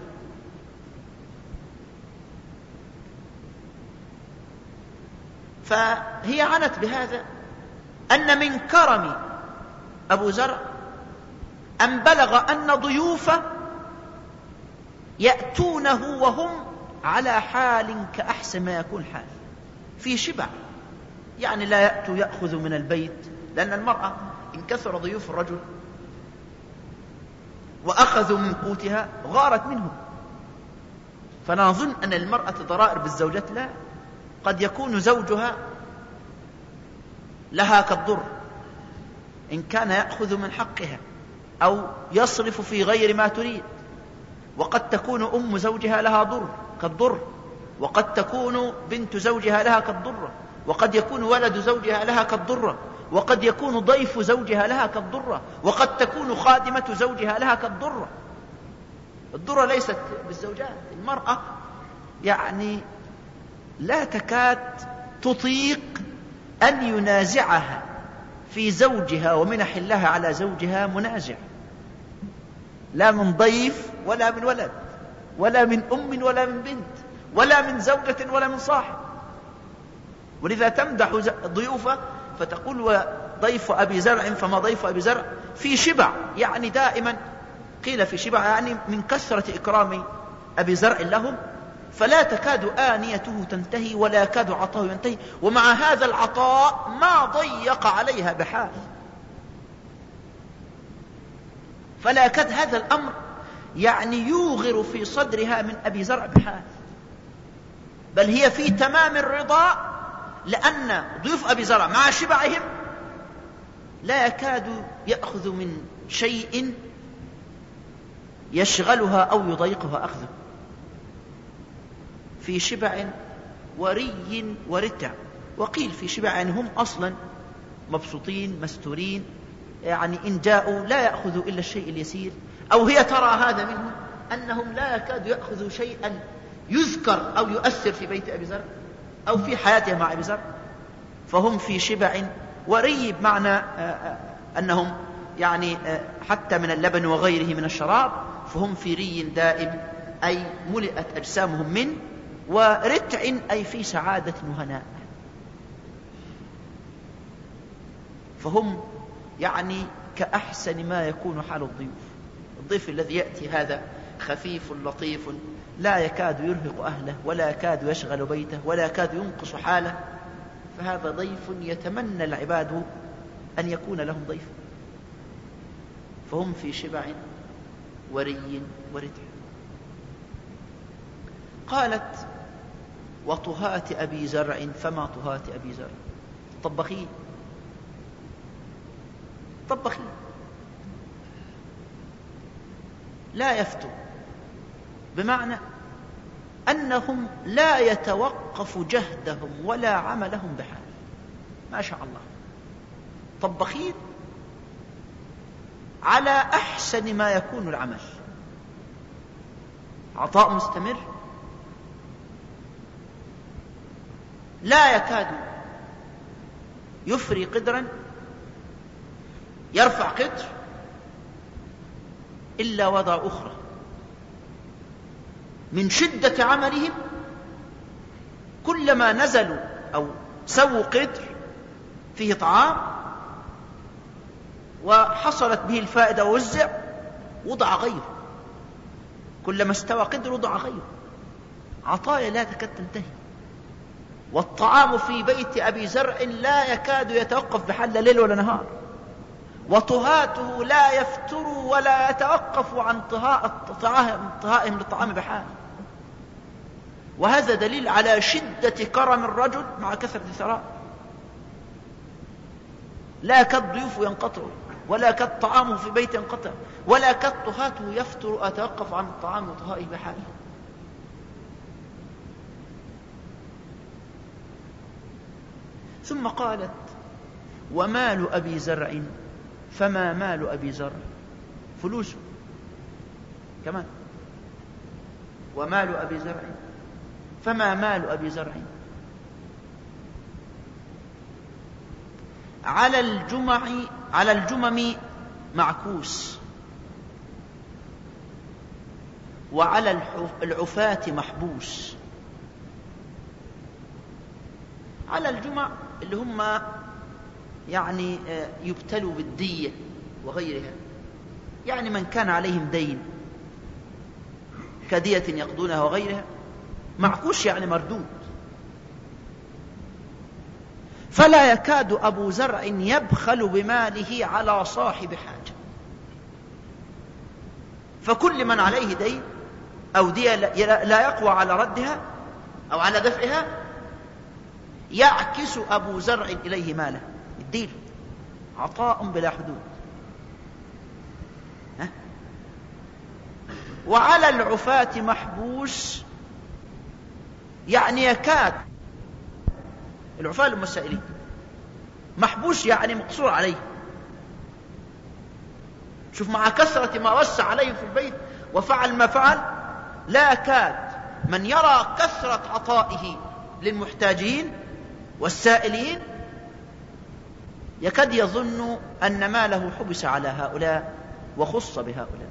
فهي عنت بهذا أن من كرم أبو زرع أن بلغ أن ضيوفه يأتونه وهم على حال كأحسن ما يكون حال، في شبع، يعني لا يأتوا يأخذ من البيت، لأن المرأة إن كثر ضيوف الرجل وأخذوا من قوتها غارت منهم. فنظن أن المرأة ضرائر بالزوجات، لا، قد يكون زوجها لها كالضر إن كان يأخذ من حقها أو يصرف في غير ما تريد، وقد تكون أم زوجها لها ضر كالضر، وقد تكون بنت زوجها لها كالضرة، وقد يكون ولد زوجها لها كالضرة، وقد يكون ضيف زوجها لها كالضرة، وقد تكون خادمة زوجها لها كالضرة. الضرة ليست بالزوجات. المرأة يعني لا تكاد تطيق أن ينازعها في زوجها ومنح الله على زوجها منازع، لا من ضيف ولا من ولد ولا من أم ولا من بنت ولا من زوجة ولا من صاحب. ولذا تمدح ضيوفه فتقول وضيف أبي زرع فما ضيف أبي زرع في شبع، يعني دائما قيل في شبع يعني من كثرة إكرام أبي زرع لهم، فلا تكاد آنيته تنتهي ولا يكاد عطاه ينتهي، ومع هذا العطاء ما ضيق عليها بحال. فلا يكاد هذا الأمر يعني يوغر في صدرها من أبي زرع بحال، بل هي في تمام الرضا، لأن ضيوف أبي زرع مع شبعهم لا يكاد يأخذ من شيء يشغلها أو يضيقها أخذه، في شبع وري ورتع. وقيل في شبع يعني هم أصلا مبسوطين مستورين، يعني إن جاءوا لا يأخذوا إلا الشيء اليسير، أو هي ترى هذا منهم أنهم لا يكاد يأخذوا شيئا يذكر أو يؤثر في بيت أبي زرع أو في حياتها مع أبي زرع، فهم في شبع وري، بمعنى أنهم يعني حتى من اللبن وغيره من الشراب فهم في ري دائم، أي ملئت أجسامهم منه، ورتع أي في سعادة وهناء. فهم يعني كأحسن ما يكون حال الضيوف. الضيف الذي يأتي هذا خفيف لطيف لا يكاد يرهق أهله ولا يكاد يشغل بيته ولا يكاد ينقص حاله، فهذا ضيف يتمنى العباد أن يكون لهم ضيف. فهم في شبع وري ورتع. قالت وطهات أبي زرع فما طهات أبي زرع، طبخين طبخين لا يفتوا، بمعنى أنهم لا يتوقف جهدهم ولا عملهم بحال، ما شاء الله طبخين على أحسن ما يكون العمل، عطاء مستمر، لا يكاد يفري قدرا يرفع قدر إلا وضع أخرى. من شدة عملهم كلما نزلوا أو سووا قدر فيه طعام وحصلت به الفائدة ووزع وضع غيره، كلما استوى قدر وضع غيره، عطايا لا تكاد تنتهي. والطعام في بيت أبي زرع لا يكاد يتوقف بحال لا ليل ولا نهار، وطهاته لا يفتر ولا يتوقف عن طهائهم للطعام بحال. وهذا دليل على شدة كرم الرجل مع كثرة ثراء. لا كد ضيوف ينقطع، ولا كد طعامه في بيت ينقطع، ولا كد طهاته يفتر أتوقف عن الطعام وطهائه بحاله. ثم قالت: ومال أبي زرع فما مال أبي زرع، فلوسه كمان، ومال أبي زرع فما مال أبي زرع. على الجمم معكوس، وعلى العفاة محبوس. على الجمع اللي هم يعني يبتلوا بالدية وغيرها، يعني من كان عليهم دين كدية يقضونها وغيرها. معكوس يعني مردود. فلا يكاد أبو زرع يبخل بماله على صاحب حاجة، فكل من عليه دين أو دية لا يقوى على ردها أو على دفعها يعكس أبو زرع إليه ماله، الدين عطاء بلا حدود. وعلى العفاة محبوس، يعني يكاد، العفاة المسائلين، محبوس يعني مقصور عليه. شوف مع كثرة ما وسع عليه في البيت وفعل ما فعل، لا كاد من يرى كثرة عطائه للمحتاجين والسائلين يكاد يظن أن ماله حبس على هؤلاء وخص بهؤلاء.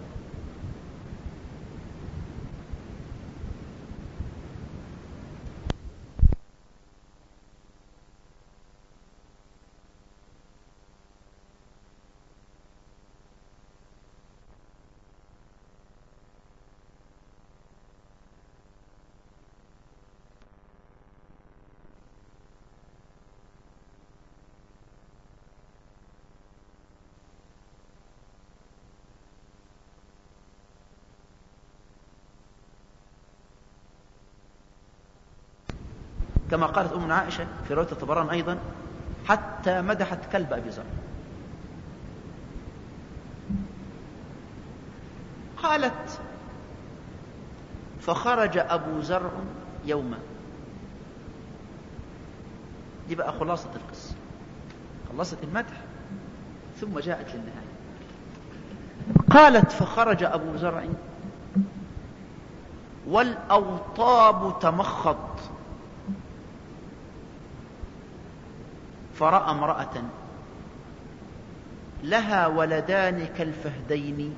كما قالت أمنا عائشة في رواية الطبراني أيضا: حتى مدحت كلب أبي زرع. قالت: فخرج أبو زرع يوما. دي بقى خلاصة القصة، خلصت المدح ثم جاءت للنهاية. قالت: فخرج أبو زرع والأوطاب تمخض، فرأى امرأة لها ولدان كالفهدين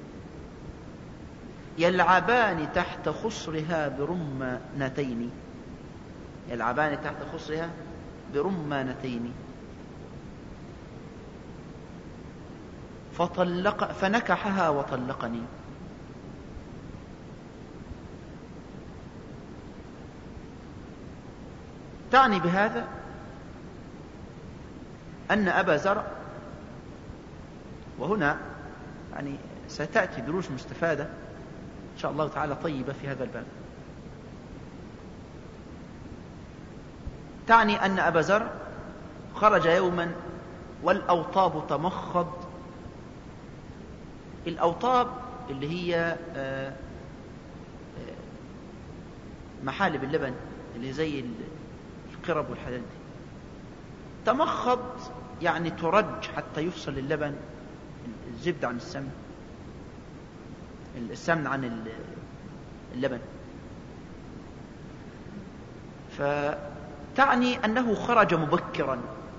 يلعبان تحت خصرها برمانتين، يلعبان تحت خصرها برمانتين، فنكحها وطلقني. تعني بهذا أن أبا زرع، وهنا يعني ستأتي دروس مستفادة إن شاء الله تعالى طيبة في هذا الباب، تعني أن أبا زرع خرج يوما والأوطاب تمخض. الأوطاب اللي هي محالب اللبن اللي زي القرب والحلال دي. تمخض يعني ترج حتى يفصل اللبن، الزبد عن السمن، السمن عن اللبن. فتعني أنه خرج مبكرا،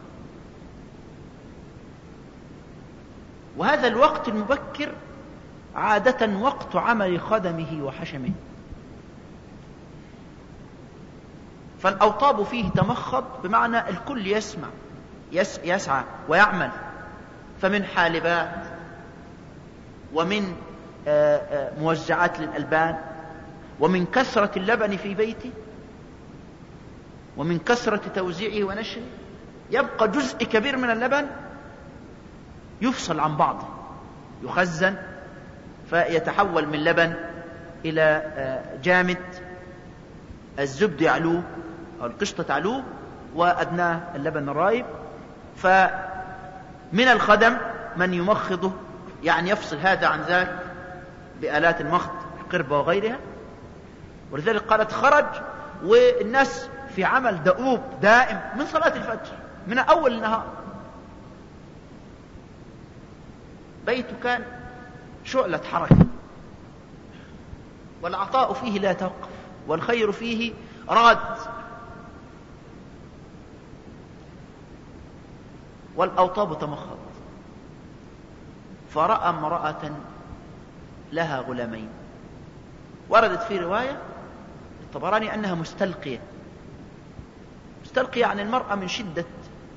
وهذا الوقت المبكر عادة وقت عمل خدمه وحشمه، فالأوطاب فيه تمخض بمعنى الكل يسعى ويعمل، فمن حالبات ومن موزعات للألبان ومن كثرة اللبن في بيته ومن كثرة توزيعه ونشره، يبقى جزء كبير من اللبن يفصل عن بعضه، يخزن فيتحول من لبن إلى جامد، الزبد يعلوه أو القشطة تعلوه وأدناه اللبن الرايب. فمن من الخدم من يمخضه، يعني يفصل هذا عن ذاك بآلات المخض القربة وغيرها. ولذلك قالت خرج والناس في عمل دؤوب دائم من صلاة الفجر من أول النهار. بيت كان شعلة حركة، والعطاء فيه لا توقف، والخير فيه راد، والأوطاب تمخض. فرأى امرأة لها غلامين، وردت في رواية الطبراني أنها مستلقية. مستلقية يعني المرأة من شدة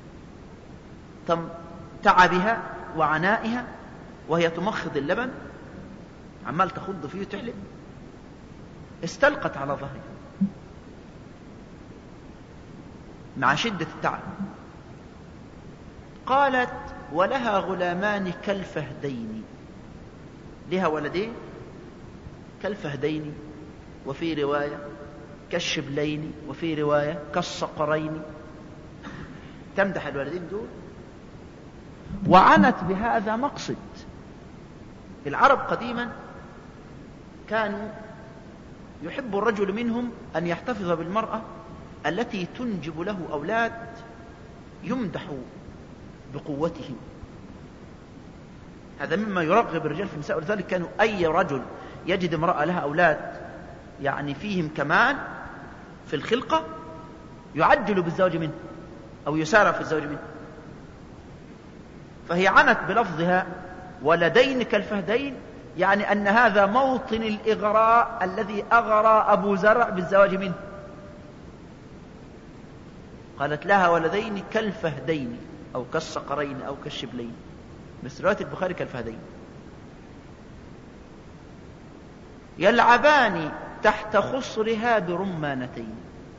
تعبها وعنائها وهي تمخض اللبن، عمال تخض فيه وتعلم، استلقت على ظهرها مع شدة التعب. قالت ولها غلامان كالفهدين، لها ولدين كالفهدين، وفي رواية كالشبلين، وفي رواية كالصقرين، تمدح الولدين دول. وعنت بهذا مقصد. العرب قديما كانوا يحب الرجل منهم أن يحتفظ بالمرأة التي تنجب له أولاد يمدح بقوتهم. هذا مما يرغب الرجال في النساء. ولذلك كانوا أي رجل يجد امرأة لها أولاد يعني فيهم كمال في الخلقة يعجل بالزواج منه أو يسارع في الزواج منه. فهي عنت بلفظها ولدين كالفهدين، يعني أن هذا موطن الإغراء الذي أغرى أبو زرع بالزواج منه. قالت لها ولدين كالفهدين أو كالصقرين أو كالشبلين، بس رواية البخاري كالفهدين. يلعبان تحت خصرها برمانتين.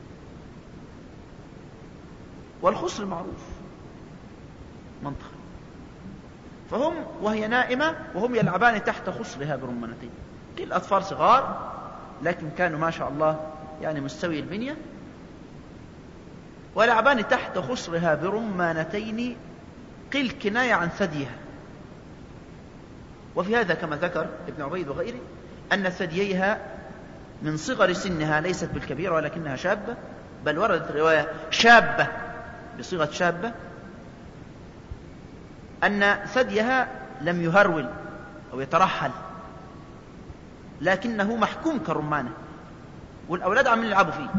والخصر معروف منطقة. فهم وهي نائمة وهم يلعبان تحت خصرها برمانتين. قيل الأطفال صغار لكن كانوا ما شاء الله يعني مستوي البنية. ولعبان تحت خصرها برمانتين، قيل كناية عن ثديها. وفي هذا كما ذكر ابن عبيد وغيره أن ثدييها من صغر سنها ليست بالكبيرة ولكنها شابة، بل وردت الرواية شابة بصيغة شابة، أن ثديها لم يهرول أو يترحل لكنه محكوم كالرمانة، والأولاد عم يلعبوا فيه.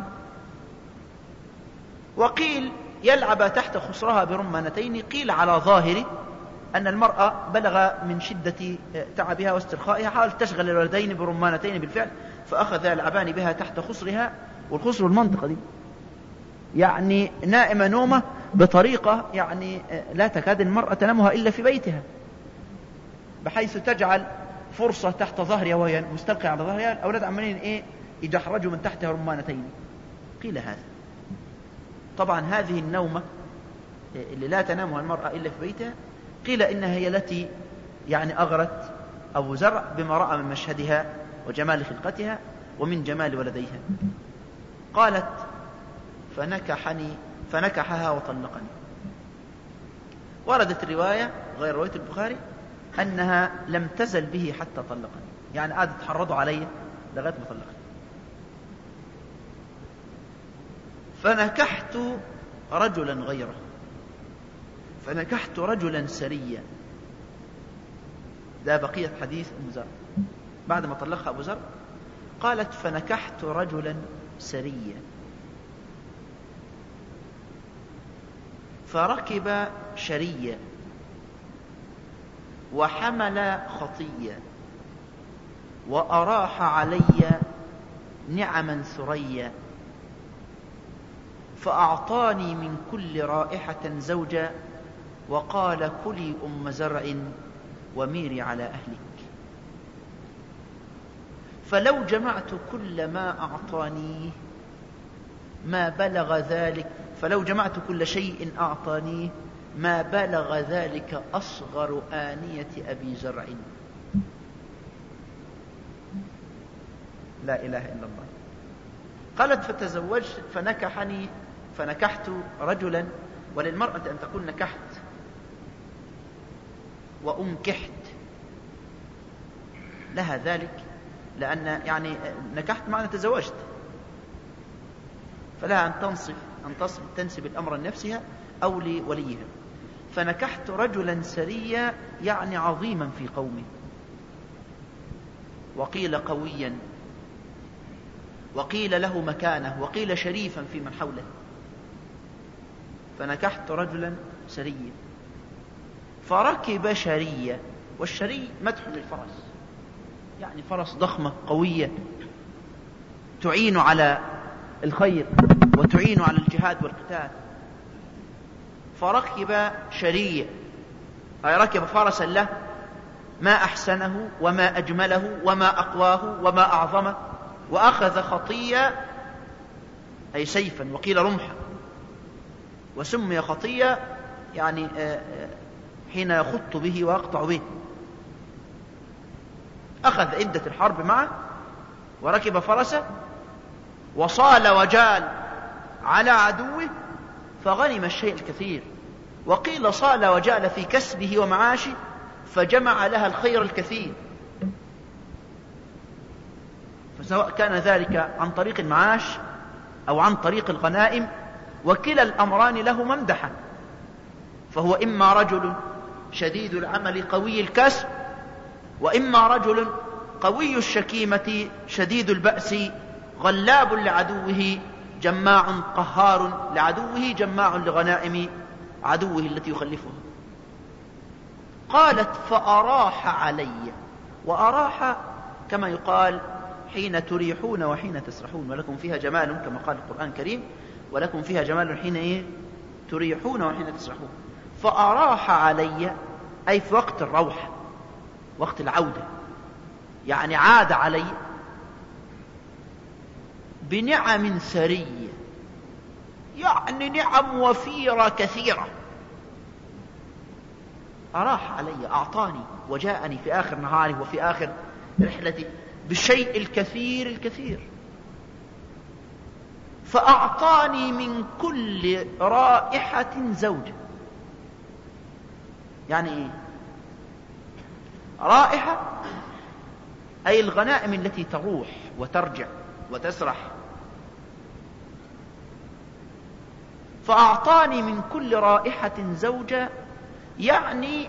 وقيل يلعب تحت خصرها برمانتين، قيل على ظاهره أن المرأة بلغ من شدة تعبها واسترخائها حاولت تشغل الولدين برمانتين بالفعل، فأخذ يلعبان بها تحت خصرها. والخصر المنطقة دي يعني نائمة نومة بطريقة يعني لا تكاد المرأة تنامها إلا في بيتها، بحيث تجعل فرصة تحت ظهرها وهي مستلقية على ظهرها، الأولاد عمالين يدحرجوا من تحتها رمانتين. قيل هذا. طبعا هذه النومة اللي لا تنامها المرأة إلا في بيتها قيل إنها هي التي يعني أغرت أبو زرع بما رأى من مشهدها وجمال خلقتها ومن جمال ولديها. قالت فنكحها وطلقني. وردت الرواية غير رواية البخاري أنها لم تزل به حتى طلقني، يعني قعدت تحرضوا علي لغاية ما طلقني. فنكحت رجلا غيره، فنكحت رجلا سريا. ده بقية حديث أم زرع بعد ما طلقها أبو زرع. قالت فنكحت رجلا سريا فركب شريا وحمل خطيا وأراح علي نعما ثريا، فأعطاني من كل رائحة زوجا وقال كلي أم زرع وميري على أهلك. فلو جمعت كل ما أعطانيه ما بلغ ذلك، فلو جمعت كل شيء أعطانيه ما بلغ ذلك أصغر آنية أبي زرع. لا إله إلا الله. قالت فتزوجت فنكحت رجلا، وللمرأة أن تقول نكحت وأنكحت لها ذلك، لأن يعني نكحت معنى تزوجت، فلها أن تنسب الأمر لنفسها أو لوليها. فنكحت رجلا سريا يعني عظيما في قومه، وقيل قويا، وقيل له مكانة، وقيل شريفا في من حوله. فنكحت رجلا سريا فركب شرية، والشري مدح للفرس، يعني فرس ضخمة قوية تعين على الخير وتعين على الجهاد والقتال. فركب شرية أي ركب فرسا له ما أحسنه وما أجمله وما أقواه وما أعظمه، وأخذ خطية أي سيفا، وقيل رمحا، وسمي خطية يعني حين يخط به ويقطع به. أخذ عدة الحرب معه وركب فرسه وصال وجال على عدوه فغنم الشيء الكثير، وقيل صال وجال في كسبه ومعاشه فجمع لها الخير الكثير. فسواء كان ذلك عن طريق المعاش أو عن طريق الغنائم، وكلا الأمران له ممدحا، فهو إما رجل شديد العمل قوي الكسب، وإما رجل قوي الشكيمة شديد البأس غلاب لعدوه جماع قهار لعدوه جماع لغنائم عدوه التي يخلفها. قالت فأراح علي، وأراح كما يقال حين تريحون وحين تسرحون، ولكم فيها جمال كما قال القرآن الكريم، ولكم فيها جمال حين تريحون وحين تسرحون. فأراح علي أي في وقت الروح، وقت العودة، يعني عاد علي بنعم ثرية، يعني نعم وفيرة كثيرة. أراح علي أعطاني وجاءني في آخر نهاره وفي آخر رحلتي بالشيء الكثير الكثير. فأعطاني من كل رائحة زوجة. يعني إيه رائحة؟ أي الغنائم التي تروح وترجع وتسرح. فأعطاني من كل رائحة زوجة، يعني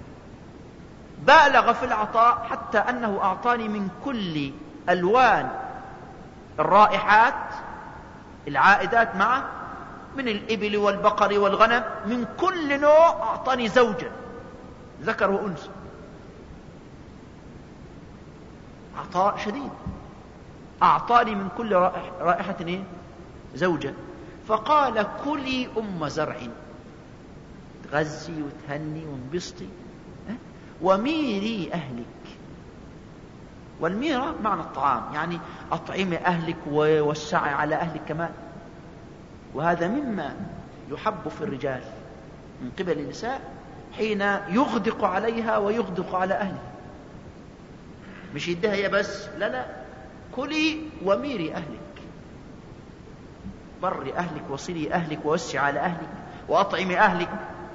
بالغ في العطاء حتى أنه أعطاني من كل ألوان الرائحات العائدات معه من الإبل والبقر والغنم، من كل نوع أعطاني زوجا ذكر وأنثى. عطاء شديد. أعطاني من كل رائحة زوجة. فقال كلي أم زرع، تغزي وتهني وانبسطي، وميري أهلك. والميرة معنى الطعام، يعني أطعمي أهلك ووسعي على أهلك كمان. وهذا مما يحب في الرجال من قبل النساء حين يغدق عليها ويغدق على أهلها، مش يديها هي بس، لا لا، كلي وميري أهلك، بري أهلك وصلي أهلك ووسعي على أهلك وأطعمي أهلك.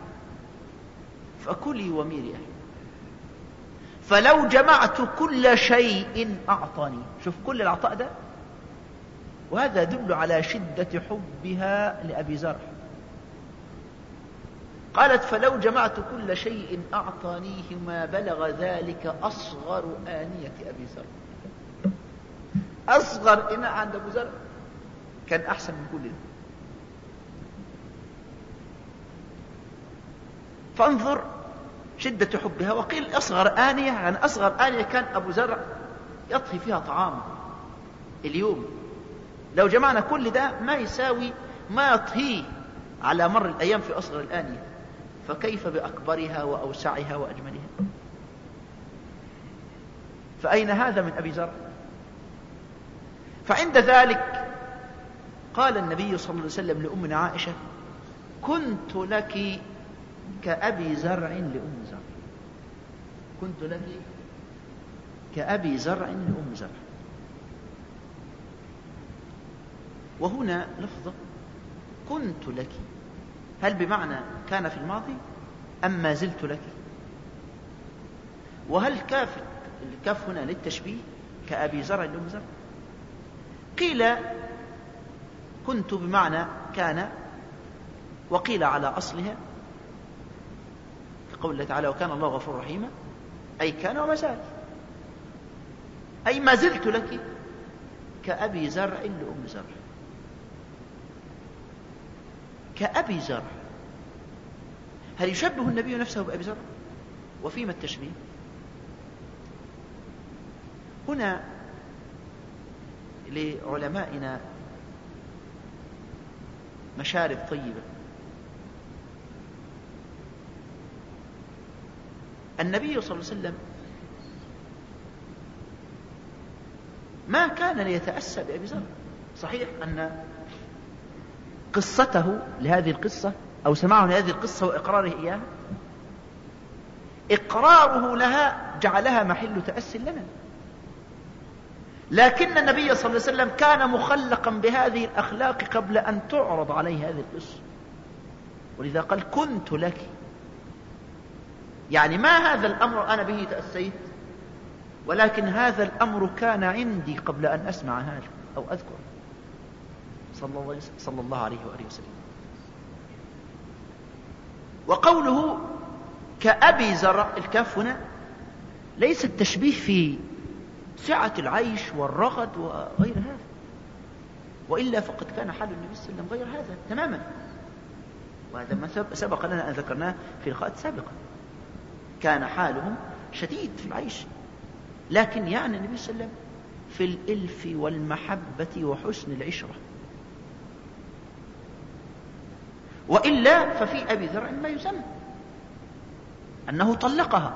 فكلي وميري أهلك. فلو جمعت كل شيء أعطاني. شوف كل العطاء ده، وهذا يدل على شدة حبها لأبي زرع. قالت فلو جمعت كل شيء أعطانيه ما بلغ ذلك أصغر آنية أبي زرع. أصغر إناء عند أبو زرع كان أحسن من كل ده. فانظر شدة حبها. وقيل أصغر آنية، يعني أصغر آنية كان أبو زرع يطهي فيها طعام اليوم. لو جمعنا كل ده ما يساوي ما يطهيه على مر الأيام في أصغر الآنية، فكيف بأكبرها وأوسعها وأجملها؟ فأين هذا من أبي زرع؟ فعند ذلك قال النبي صلى الله عليه وسلم لأمنا عائشة كنت لك كأبي زرع لأم زرع. كنت لك كأبي زرع لأم زرع. وهنا لفظة كنت لك، هل بمعنى كان في الماضي أم ما زلت لك؟ وهل الكاف هنا للتشبيه كأبي زرع لأم زرع؟ قيل كنت بمعنى كان، وقيل على أصلها كقول الله تعالى وكان الله غفور رحيما، أي كان وما زال، أي ما زلت لك كأبي زرع لأم زرع. كأبي زرع، هل يشبه النبي نفسه بأبي زرع؟ وفيما التشبيه؟ هنا لعلمائنا مشارب طيبة. النبي صلى الله عليه وسلم ما كان ليتأسى بأبي زرع. صحيح أن قصته لهذه القصة أو سماعه لهذه القصة وإقراره إياها، إقراره لها جعلها محل تأسي لنا، لكن النبي صلى الله عليه وسلم كان مخلقا بهذه الأخلاق قبل أن تعرض عليه هذه القصة، ولذا قال كنت لك، يعني ما هذا الأمر أنا به تأسيت، ولكن هذا الأمر كان عندي قبل أن أسمع هذا أو أذكر. صلى الله عليه وآله وسلم. وقوله كأبي زرع، الكاف هنا ليس التشبيه في سعة العيش والرغد وغير هذا، وإلا فقد كان حال النبي صلى الله عليه وسلم غير هذا تماما، وهذا ما سبق لنا أن ذكرناه في لقاءات سابقة. كان حالهم شديد في العيش، لكن يعني النبي صلى الله عليه وسلم في الإلف والمحبة وحسن العشرة، وإلا ففي أبي ذر ما يسمى أنه طلقها،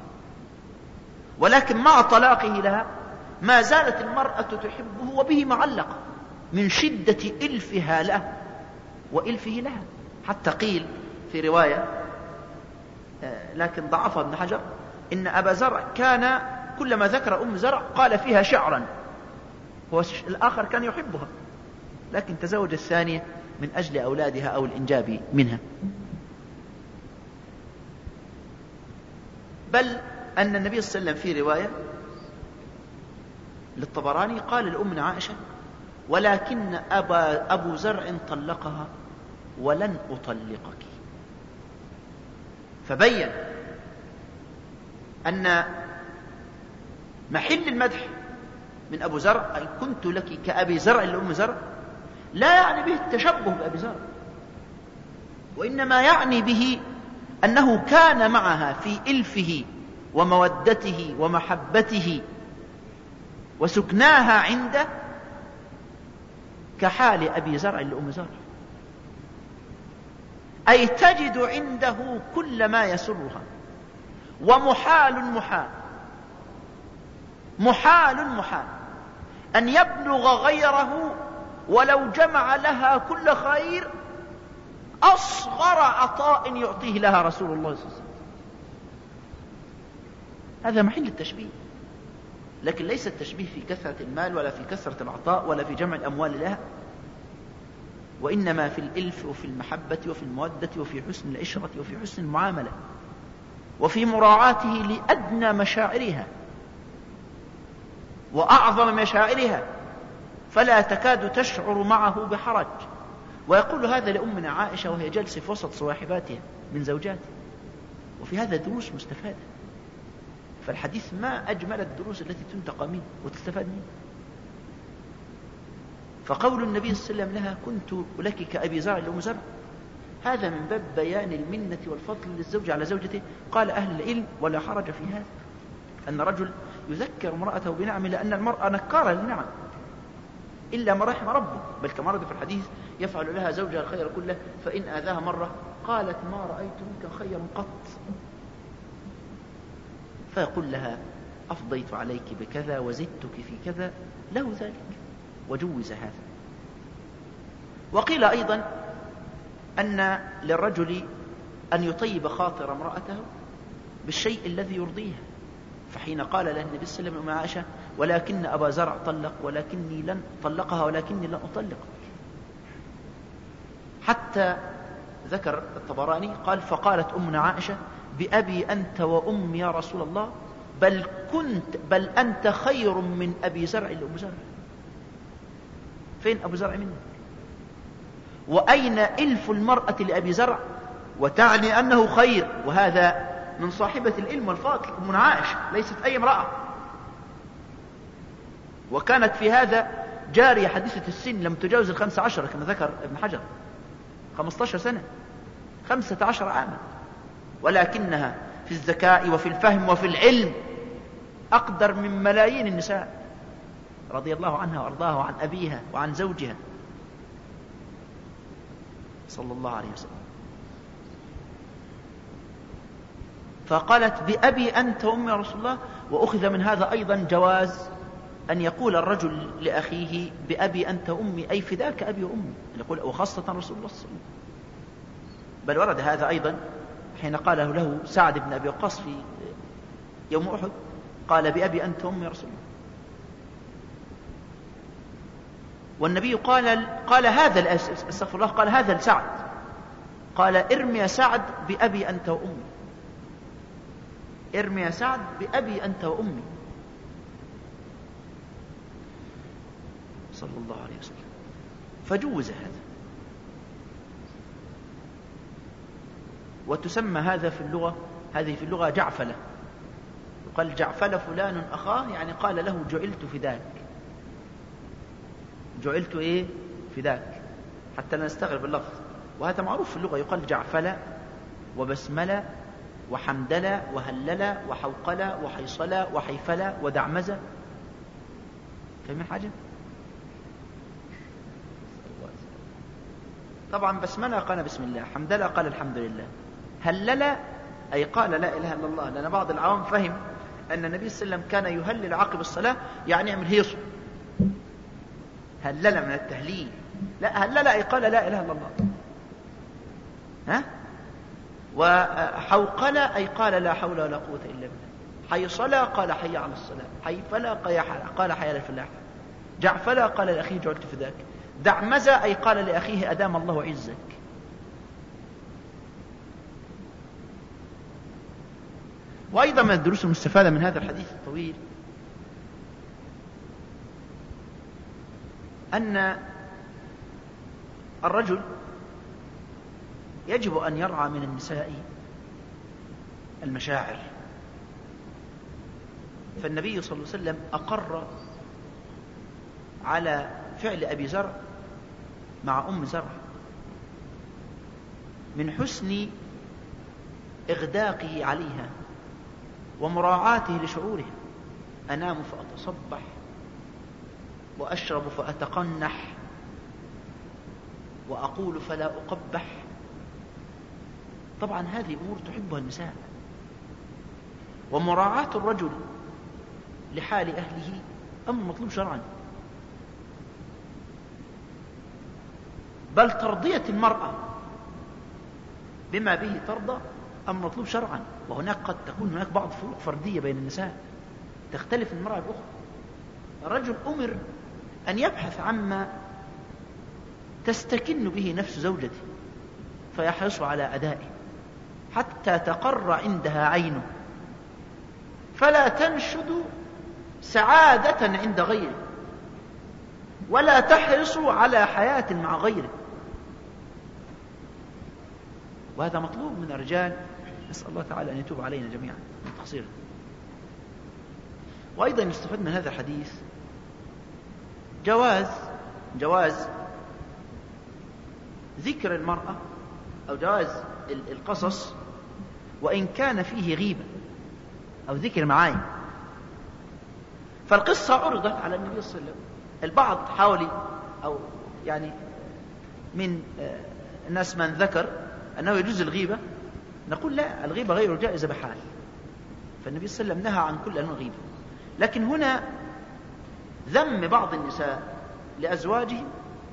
ولكن مع طلاقه لها ما زالت المرأة تحبه وبه معلقة من شدة إلفها له وإلفه لها، حتى قيل في رواية لكن ضعفها ابن حجر إن أبا زرع كان كلما ذكر أم زرع قال فيها شعرا، الآخر كان يحبها لكن تزوج الثانية من أجل أولادها أو الإنجاب منها. بل أن النبي صلى الله عليه وسلم في رواية للطبراني قال لأمنا عائشة ولكن أبو زرع طلقها ولن أطلقك، فبين أن محل المدح من أبو زرع أي كنت لك كأبي زرع لأم زرع لا يعني به التشبه بأبي زرع، وإنما يعني به أنه كان معها في إلفه ومودته ومحبته وسكناها عنده كحال أبي زرع لأم زرع، أي تجد عنده كل ما يسرها. ومحال محال أن يبلغ غيره ولو جمع لها كل خير أصغر عطاء يعطيه لها رسول الله صلى الله عليه وسلم. هذا محل التشبيه، لكن ليس التشبيه في كثرة المال ولا في كثرة العطاء ولا في جمع الأموال لها، وإنما في الإلف وفي المحبة وفي المودة وفي حسن العشرة وفي حسن المعاملة وفي مراعاته لأدنى مشاعرها وأعظم مشاعرها، فلا تكاد تشعر معه بحرج. ويقول هذا لأمنا عائشة وهي جالسة في وسط صواحباتها من زوجاته، وفي هذا دروس مستفادة. فالحديث ما أجمل الدروس التي تنتقى منه وتستفاد منه. فقول النبي صلى الله عليه وسلم لها كنت لك كأبي زرع لأم زرع هذا من باب بيان المنة والفضل للزوج على زوجته. قال أهل العلم ولا حرج في هذا أن رجل يذكر امرأته بنعم، لأن المرأة نكارة للنعم إلا ما رحم ربه، بل كما ورد في الحديث يفعل لها زوجها الخير كله فإن آذاها مرة قالت ما رأيت منك خيرا قط، فيقول لها أفضيت عليك بكذا وزدتك في كذا، له ذلك وجوز هذا. وقيل أيضا أن للرجل أن يطيب خاطر امرأته بالشيء الذي يرضيها، فحين قال له النبي صلى الله عليه وسلم عائشة ولكن أبا زرع طلق ولكني لن طلقها ولكني لن أطلق، حتى ذكر الطبراني قال فقالت أمنا عائشة بأبي أنت وأمي يا رسول الله بل أنت خير من أبي زرع لأبو زرع. فين أبو زرع منك؟ وأين إلف المرأة لأبي زرع؟ وتعني أنه خير، وهذا من صاحبة العلم والفضل أم عائشة، ليست أي امرأة. وكانت في هذا جارية حديثة السن لم تجاوز 15 كما ذكر ابن حجر، 15 سنة، 15 عاما، ولكنها في الذكاء وفي الفهم وفي العلم أقدر من ملايين النساء رضي الله عنها وأرضاها وعن أبيها وعن زوجها صلى الله عليه وسلم. فقالت بأبي أنت وأمي يا رسول الله. وأخذ من هذا أيضا جواز أن يقول الرجل لأخيه بأبي أنت وأمي، أي فداك أبي وأمي، يقول وخاصة رسول الله صلى الله عليه وسلم. بل ورد هذا أيضا حين قاله له سعد بن أبي وقاص في يوم أحد، قال بأبي أنت وأمي يا رسول الله. والنبي قال هذا استغفر الله، قال هذا لسعد، قال ارمي يا سعد بأبي أنت وأمي، ارمي يا سعد بأبي أنت وأمي صلى الله عليه وسلم. فجوز هذا. وتسمى هذا في اللغة، هذه في اللغة جعفلة. يقال جعفل فلان أخاه، يعني قال له جعلت فداك، جعلت إيه فداك، حتى لا نستغرب اللفظ. وهذا معروف في اللغة، يقال جعفل وبسملة وحمدلة وهللة وحوقلة وحيصلة وحيفلة ودعمزة. فاهمين حاجة؟ طبعا بسملة قال بسم الله، حمدلة قال الحمد لله، هللة أي قال لا إله إلا الله. لأن بعض العوام فهم أن النبي صلى الله عليه وسلم كان يهلل عقب الصلاة، يعني يعمل هيصه، هللة من التهليل. لا، هللة أي قال لا إله إلا الله. ها؟ وحوقلة أي قال لا حول ولا قوة إلا بالله. حيصلة قال حي على الصلاة، حيفلة قال حي على الفلاح، جعفلة قال لأخيه جعلت فداك، دعمزة أي قال لأخيه أدام الله عزك. وأيضا من الدروس المستفادة من هذا الحديث الطويل أن الرجل يجب أن يرعى من النساء المشاعر. فالنبي صلى الله عليه وسلم أقر على فعل أبي زرع مع أم زرع من حسن إغداقه عليها ومراعاته لشعورها. أنام فأتصبح وأشرب فأتقنح وأقول فلا أقبح. طبعا هذه أمور تحبها النساء. ومراعاة الرجل لحال أهله أمر مطلوب شرعا، بل ترضية المرأة بما به ترضى أمر مطلوب شرعا. وهناك قد تكون هناك بعض فروق فردية بين النساء تختلف من المرأة الأخرى. الرجل أمر أن يبحث عما تستكن به نفس زوجته فيحرص على أدائه حتى تقر عندها عينه، فلا تنشد سعادة عند غيره ولا تحرص على حياة مع غيره. وهذا مطلوب من الرجال. نسأل الله تعالى أن يتوب علينا جميعا من تقصيرنا. وأيضا يستفاد من هذا الحديث جواز ذكر المرأة أو جواز القصص وإن كان فيه غيبة أو ذكر معاي. فالقصة عرضت على النبي صلى الله عليه وسلم. البعض حاول أو يعني من الناس من ذكر أنه يجوز الغيبة. نقول لا، الغيبة غير جائزة بحال. فالنبي صلى الله عليه وسلم نهى عن كل أنواع الغيبة. لكن هنا ذم بعض النساء لأزواجهم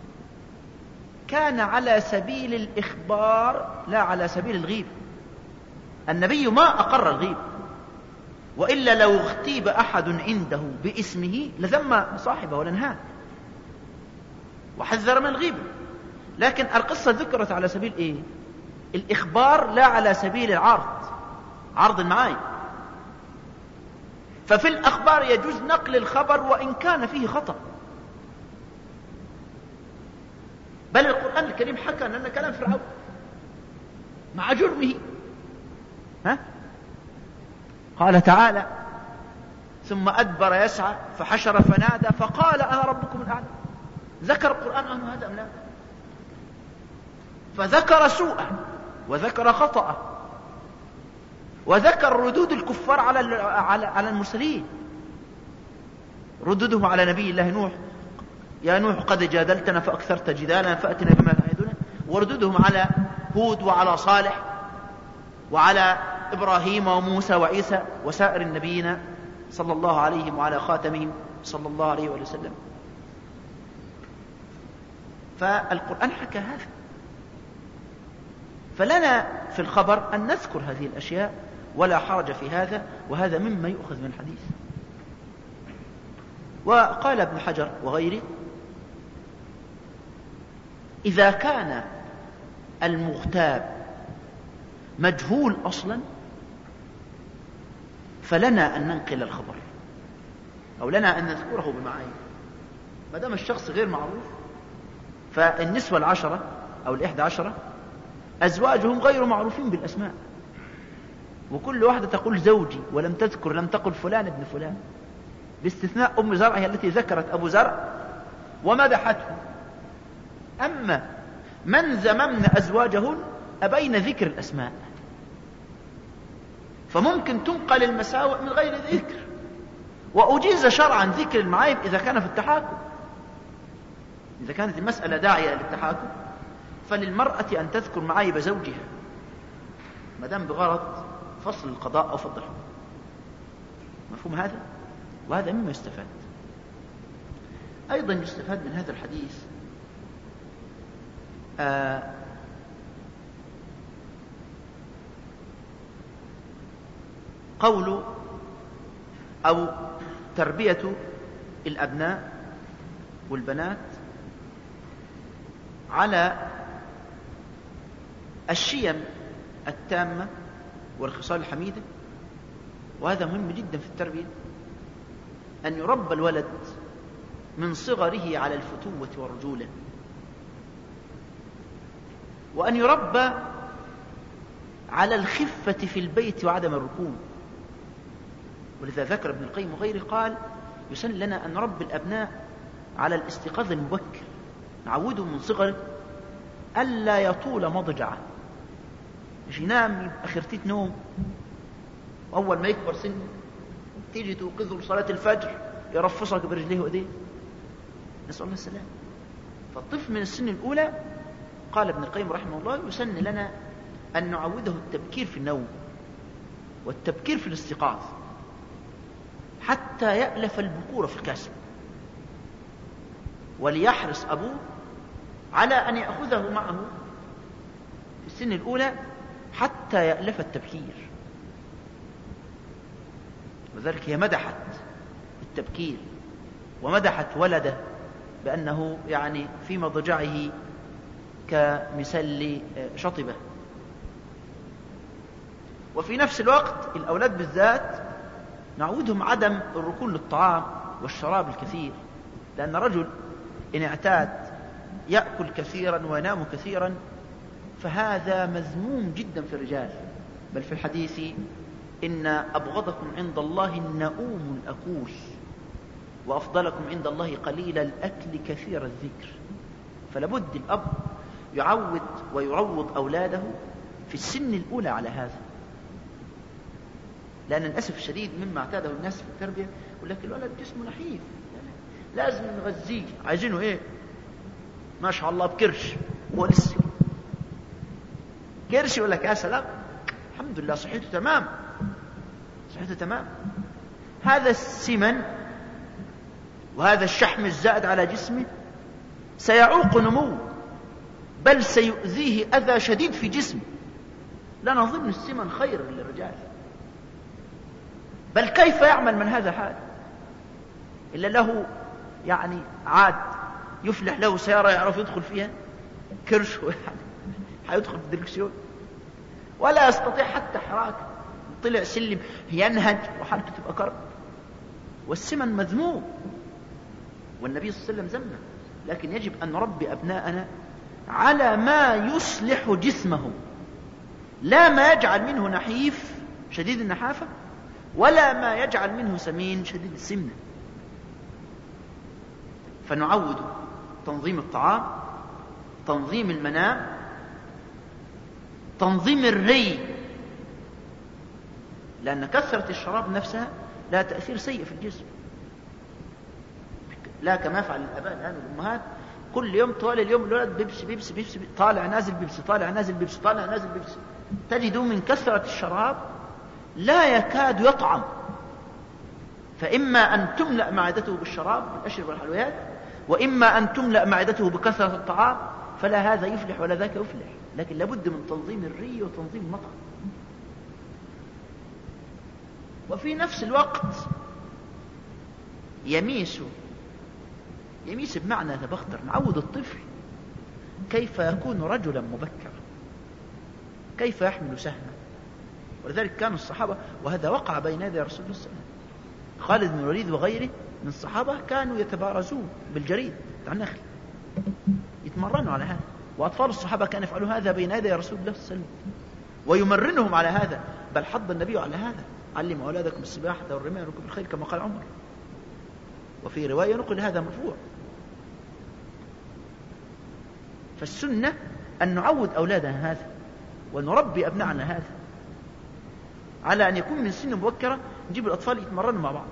كان على سبيل الإخبار لا على سبيل الغيبة. النبي ما أقر الغيبة، وإلا لو اغتيب أحد عنده باسمه لذم صاحبه ولنهاه وحذر من الغيبة. لكن القصة ذكرت على سبيل إيه؟ الإخبار لا على سبيل العرض، عرض المعايب. ففي الأخبار يجوز نقل الخبر وإن كان فيه خطأ، بل القرآن الكريم حكى أن كلام فرعون مع جرمه. قال تعالى: ثم أدبر يسعى فحشر فنادى فقال أنا ربكم الأعلى. ذكر القرآن أنه هذا أم لا؟ فذكر سوءا وذكر خطأ وذكر ردود الكفار على المرسلين، ردوده على نبي الله نوح: يا نوح قد جادلتنا فأكثرت جدالنا فأتنا بما تعدنا، وردودهم على هود وعلى صالح وعلى إبراهيم وموسى وعيسى وسائر النبيين صلى الله عليهم وعلى خاتمهم صلى الله عليه وسلم. فالقرآن حكى هذا، فلنا في الخبر أن نذكر هذه الأشياء ولا حرج في هذا، وهذا مما يؤخذ من الحديث. وقال ابن حجر وغيره: إذا كان المغتاب مجهول أصلا فلنا أن ننقل الخبر أو لنا أن نذكره بمعايب. ما دام الشخص غير معروف، فالنسوة 10 أو 11 أزواجهم غير معروفين بالأسماء، وكل واحدة تقول زوجي ولم تذكر، لم تقل فلان ابن فلان، باستثناء أم زرع هي التي ذكرت أبو زرع ومدحته. أما من زممن أزواجهن أبين ذكر الأسماء، فممكن تنقل المساوئ من غير ذكر، وأجيز شرعا ذكر المعايب إذا كان في التحاكم. إذا كانت المسألة داعية للتحاكم فللمرأة أن تذكر معايب زوجها ما دام بغرض فصل القضاء أو فض الحكم. مفهوم هذا؟ وهذا مما يستفاد. أيضا يستفاد من هذا الحديث قول أو تربية الأبناء والبنات على الشيم التامة والخصال الحميدة. وهذا مهم جدا في التربية، أن يربى الولد من صغره على الفتوة والرجولة، وأن يربى على الخفة في البيت وعدم الركون. ولذا ذكر ابن القيم وغيره قال: يسن لنا أن نربي الأبناء على الاستيقاظ المبكر، نعوده من صغره ألا يطول مضجعه، مش ينام يبقى خرتيت نوم، وأول ما يكبر سن تيجي توقظه لصلاة الفجر يرفصك برجليه وإيديه، نسأل الله السلام. فالطفل من السن الأولى قال ابن القيم رحمه الله يسن لنا أن نعوده التبكير في النوم والتبكير في الاستيقاظ حتى يألف البكور في الكسب، وليحرص أبوه على أن يأخذه معه في السن الأولى حتى يألف التبكير. وذلك هي مدحت التبكير ومدحت ولده بأنه يعني في مضجعه كمثل شطبة. وفي نفس الوقت الأولاد بالذات نعودهم عدم الركون للطعام والشراب الكثير، لأن رجل إن اعتاد يأكل كثيرا وينام كثيرا فهذا مذموم جدا في الرجال. بل في الحديث: إن أبغضكم عند الله النؤوم الأكول وأفضلكم عند الله قليل الأكل كثير الذكر. فلابد الأب يعود ويروض أولاده في السن الأولى على هذا، لأن للأسف الشديد مما اعتاده الناس في التربية يقول لك الولد جسمه نحيف لازم نغذيه، عايزينه إيه؟ ما شاء الله بكرش، هو لسه كرش يقول لك يا سلام الحمد لله صحته تمام، صحته تمام. هذا السمن وهذا الشحم الزائد على جسمه سيعوق نموه، بل سيؤذيه أذى شديد في جسمه. لا نظن السمن خير للرجال، بل كيف يعمل من هذا حال إلا له يعني عاد يفلح له سيارة يعرف يدخل فيها كرش حيدخل في الدركسيون ولا يستطيع حتى حراكة، طلع سلم ينهج وحالته تبقى كرب. والسمن مذموم والنبي صلى الله عليه وسلم ذمه، لكن يجب أن نربي أبناءنا على ما يصلح جسمه، لا ما يجعل منه نحيف شديد النحافة ولا ما يجعل منه سمين شديد السمنة. فنعود تنظيم الطعام، تنظيم المنام، تنظيم الري، لأن كثرة الشراب نفسها لا تأثير سيء في الجسم، لا كما يفعل الآباء الآن والأمهات كل يوم طوال اليوم الولد بيبسي بيبسي بيبسي، طالع نازل بيبسي، طالع نازل بيبسي، طالع نازل بيبسي، تجدوا من كثرة الشراب لا يكاد يطعم. فإما أن تملأ معدته بالشراب بالأشربة والحلويات، وإما أن تملأ معدته بكثرة الطعام، فلا هذا يفلح ولا ذاك يفلح. لكن لابد من تنظيم الري وتنظيم المطعم. وفي نفس الوقت يميس بمعنى تبختر، نعود الطفل كيف يكون رجلا مبكرا، كيف يحمل سهما. ولذلك كانوا الصحابة، وهذا وقع بين يدي رسول الله صلى الله عليه وسلم، خالد بن الوليد وغيره من الصحابة كانوا يتبارزون بالجريد بتاع النخل، يتمرنوا على هذا. وأطفال الصحابة كانوا يفعلوا هذا بين يدي رسول الله صلى الله عليه وسلم ويمرنهم على هذا، بل حض النبي على هذا: علموا أولادكم السباحة والرماية وركوب الخيل كما قال عمر. وفي رواية نقل هذا مرفوع. فالسنة أن نعود أولادنا هذا ونربي أبنائنا هذا، على أن يكون من سن مبكرة نجيب الأطفال يتمرنوا مع بعض،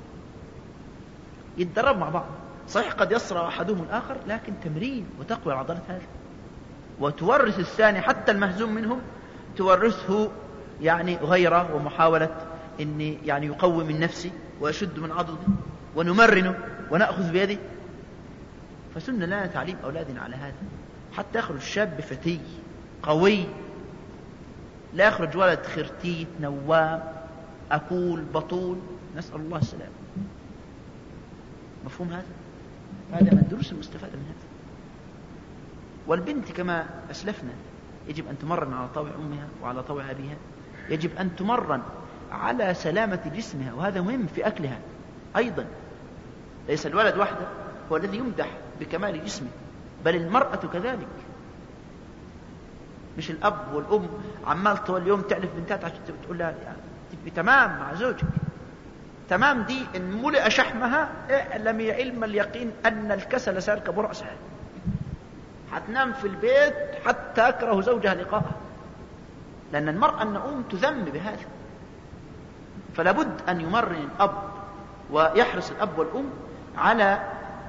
يتدربوا مع بعض. صحيح قد يصرع أحدهم الآخر، لكن تمرين وتقوى العضلات هذا. وتورث الثاني حتى المهزوم منهم تورثه يعني غيره، ومحاولة أن يعني يقوي من نفسه ويشد من عضده ونمرنه ونأخذ بيده. فسنة لنا تعليم أولادنا على هذا حتى يخرج شاب فتي قوي، لا يخرج ولد خرتيت نوام أكول بطول، نسأل الله السلام. مفهوم هذا؟ هذا من الدروس المستفادة من هذا. والبنت كما أسلفنا يجب أن تمرن على طوع أمها وعلى طوع أبيها، يجب أن تمرن على سلامة جسمها، وهذا مهم في أكلها أيضا. ليس الولد وحده هو الذي يمدح بكمال جسمه، بل المرأة كذلك. مش الأب والأم عمال طول اليوم تعرف بنتات عشان تقول لها تبقي تمام مع زوجك. تمام دي إن ملئ شحمها اعلمي علم اليقين أن الكسل سيركب رأسها، حتنام في البيت حتى أكره زوجها لقاءها، لأن المرأة النؤوم تذم بهذا. فلابد أن يمرن الأب ويحرص الأب والأم على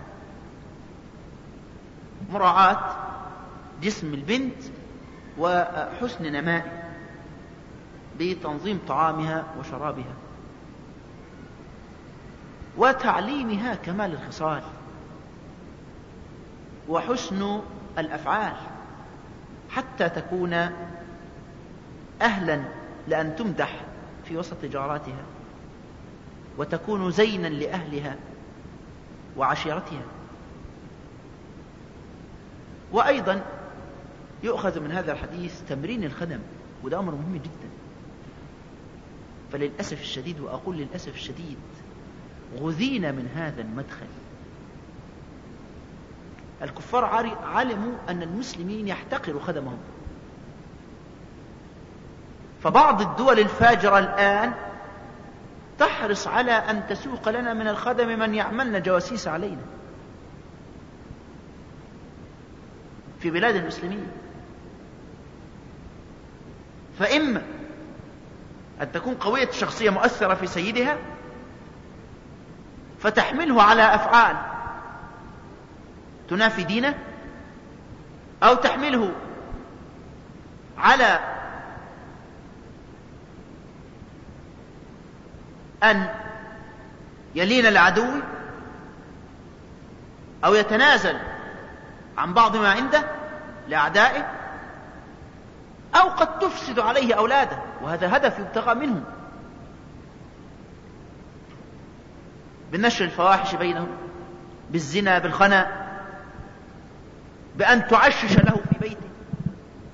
مراعاة جسم البنت وحسن نمائها بتنظيم طعامها وشرابها وتعليمها كمال الخصال وحسن الأفعال، حتى تكون أهلا لأن تمدح في وسط جاراتها، وتكون زينا لأهلها وعشيرتها. وأيضا يؤخذ من هذا الحديث تمرين الخدم، وده أمر مهم جدا. فللأسف الشديد، وأقول للأسف الشديد، غذينا من هذا المدخل. الكفار علموا أن المسلمين يحتقروا خدمهم، فبعض الدول الفاجرة الآن تحرص على أن تسوق لنا من الخدم من يعملن جواسيس علينا في بلاد المسلمين. فإما أن تكون قوية الشخصية مؤثرة في سيدها فتحمله على أفعال تنافي دينه، أو تحمله على أن يلين العدو أو يتنازل عن بعض ما عنده لأعدائه، أو قد تفسد عليه أولاده، وهذا هدف يبتغى منه بالنشر الفواحش بينهم، بالزنا، بالخنا، بأن تعشش له في بيته.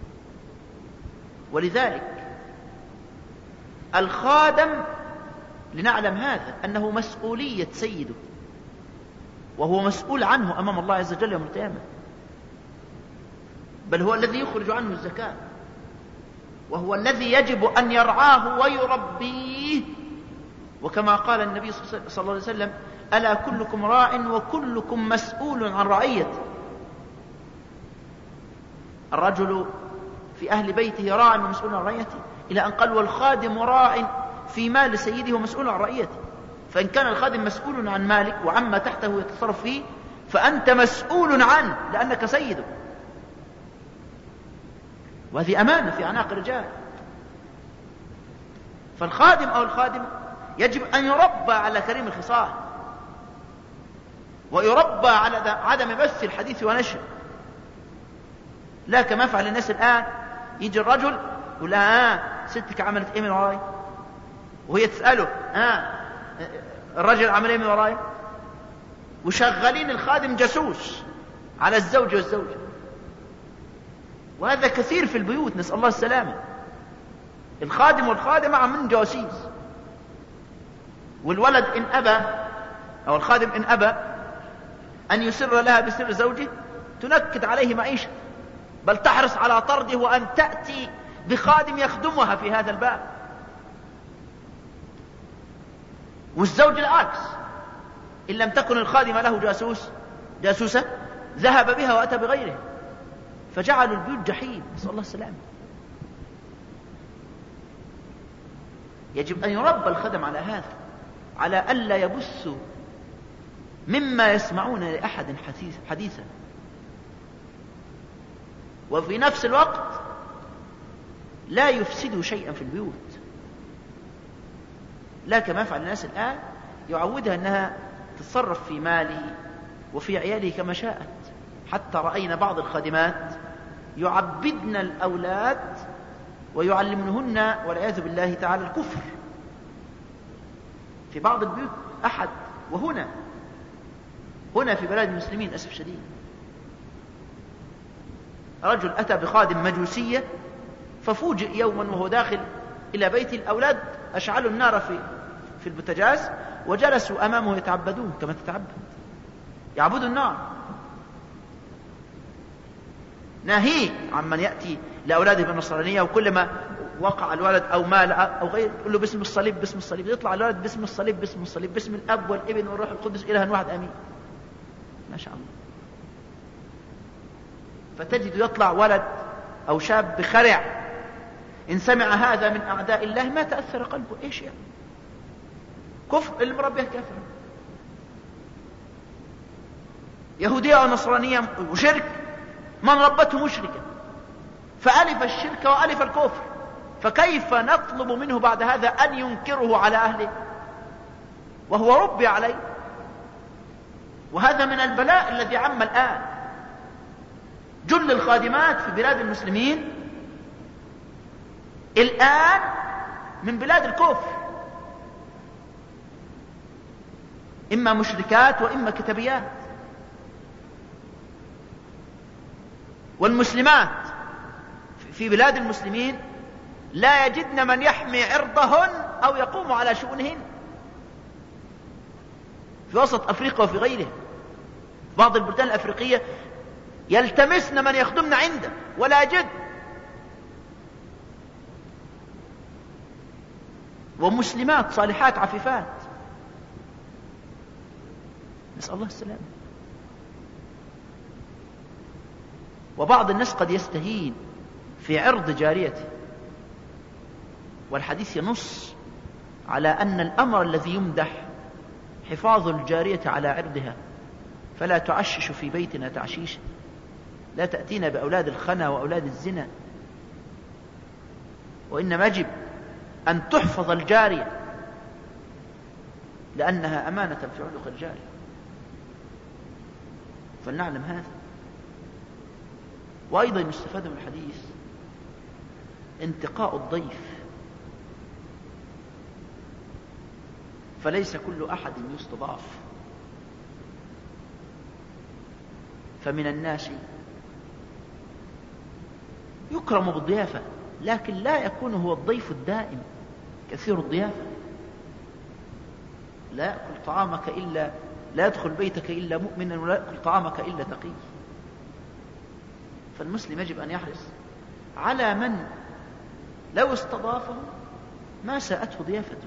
ولذلك الخادم لنعلم هذا أنه مسؤولية سيده، وهو مسؤول عنه أمام الله عز وجل يوم القيامة، بل هو الذي يخرج عنه الزكاة، وهو الذي يجب أن يرعاه ويربيه. وكما قال النبي صلى الله عليه وسلم: ألا كلكم راع وكلكم مسؤول عن رعيته. الرجل في أهل بيته راع ومسؤول عن رعيته، إلى أن قال: والخادم راع في مال سيده ومسؤول عن رعيته. فإن كان الخادم مسؤول عن مالك وعما تحته يتصرف فيه، فأنت مسؤول عنه لأنك سيده، وهذه أمانة في أعناق الرجال. فالخادم أو الخادم يجب أن يربى على كريم الخصال، ويربى على عدم بث الحديث ونشر، لا كما فعل الناس الآن. يجي الرجل يقول لها: ستك عملت ايه من وراي؟ وهي تسأله: الرجل عمل ايه من وراي؟ وشغالين الخادم جاسوس على الزوج والزوجة، وهذا كثير في البيوت، نسأل الله السلامة. الخادم والخادمة عاملين جواسيس، والولد إن أبى أو الخادم إن أبى أن يسر لها بسر زوجه تنكد عليه معيشة، بل تحرص على طرده وأن تأتي بخادم يخدمها في هذا الباب. والزوج العكس، إن لم تكن الخادمة له جاسوسة ذهب بها وأتى بغيره، فجعلوا البيوت جحيم، نسأل الله السلامة. يجب أن يربى الخدم على هذا، على ألا يبثوا مما يسمعون لأحد حديثا، وفي نفس الوقت لا يفسدوا شيئا في البيوت، لا كما يفعل الناس الآن، يعودها أنها تتصرف في ماله وفي عياله كما شاءت. حتى رأينا بعض الخادمات يعبدن الأولاد ويعلمنهن والعياذ بالله تعالى الكفر في بعض البيوت. أحد وهنا في بلاد المسلمين أسف شديد، رجل أتى بخادم مجوسية، ففوجئ يوما وهو داخل إلى بيت الأولاد أشعلوا النار في البوتاجاز وجلسوا أمامه يتعبدون كما تتعبد، يعبدوا النار. ناهيه عمن يأتي لأولاده بالنصرانية، وكلما وقع الولد أو مال أو غير يقول له: باسم الصليب باسم الصليب، يطلع الولد باسم الصليب باسم الصليب، باسم الأب والابن والروح القدس إله واحد آمين، ما شاء الله. فتجد يطلع ولد أو شاب بخرع، إن سمع هذا من أعداء الله ما تأثر قلبه. إيش يعني؟ كفر، اللي مربيه كافر، يهودية أو نصرانية وشرك، من ربته مشركا، فألف الشرك وألف الكفر، فكيف نطلب منه بعد هذا أن ينكره على أهله وهو ربي عليه؟ وهذا من البلاء الذي عم الآن. جل الخادمات في بلاد المسلمين الآن من بلاد الكفر، إما مشركات وإما كتابيات. والمسلمات في بلاد المسلمين لا يجدن من يحمي عرضهن أو يقوم على شؤونهن، في وسط أفريقيا وفي غيرها. بعض البلدان الأفريقية يلتمسن من يخدمن عنده ولا يجد، ومسلمات صالحات عفيفات، نسأل الله السلامة. وبعض الناس قد يستهين في عرض جاريته، والحديث ينص على أن الأمر الذي يمدح حفاظ الجارية على عرضها، فلا تعشش في بيتنا تعشيشا، لا تأتينا بأولاد الخنا وأولاد الزنا، وإنما يجب أن تحفظ الجارية لأنها أمانة في عنق الجارية. فلنعلم هذا. وأيضا يستفاد من الحديث انتقاء الضيف، فليس كل أحد يستضاف، فمن الناس يكرم بالضيافة، لكن لا يكون هو الضيف الدائم كثير الضيافة. لا يدخل بيتك إلا مؤمن، ولا يأكل طعامك إلا تقي. فالمسلم يجب أن يحرص على من لو استضافه ما ساءته ضيافته.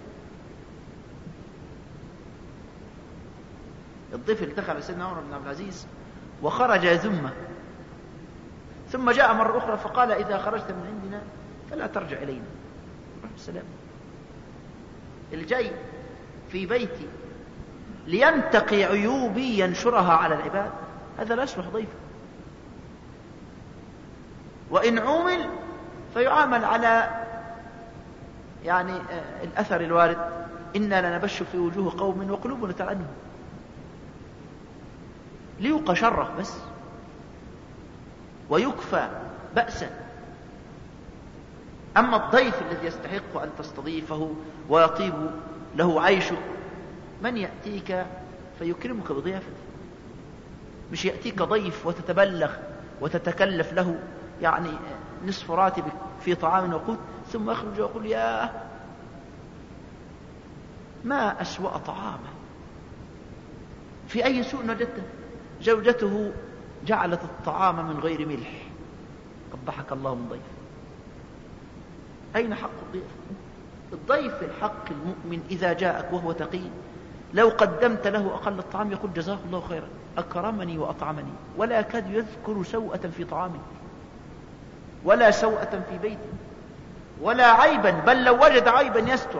الضيف اللي دخل على سيدنا عمر بن عبد العزيز وخرج يذمه، ثم جاء مرة أخرى فقال: إذا خرجت من عندنا فلا ترجع إلينا. السلام. الجاي في بيتي لينتقي عيوبي ينشرها على العباد، هذا لا يصلح ضيفا. وإن عومل فيعامل على الأثر الوارد: إنا لنبش في وجوه قوم وقلوبنا تلعنهم، ليوقى شره بس ويكفى بأسا. أما الضيف الذي يستحق أن تستضيفه ويطيب له عيشه، من يأتيك فيكرمك بضيافته، مش يأتيك ضيف وتتبلغ وتتكلف له نصف راتبك في طعام وقوت، ثم يخرج ويقول: يا ما أسوأ طعامه، في أي سوء وجدته؟ زوجته جعلت الطعام من غير ملح، قبحك الله من ضيف. أين حق الضيف؟ الضيف الحق المؤمن إذا جاءك وهو تقي، لو قدمت له أقل الطعام يقول: جزاه الله خيرا، أكرمني وأطعمني، ولا يكاد يذكر سوءة في طعامه ولا سوءة في بيته ولا عيبا، بل لو وجد عيبا يستر،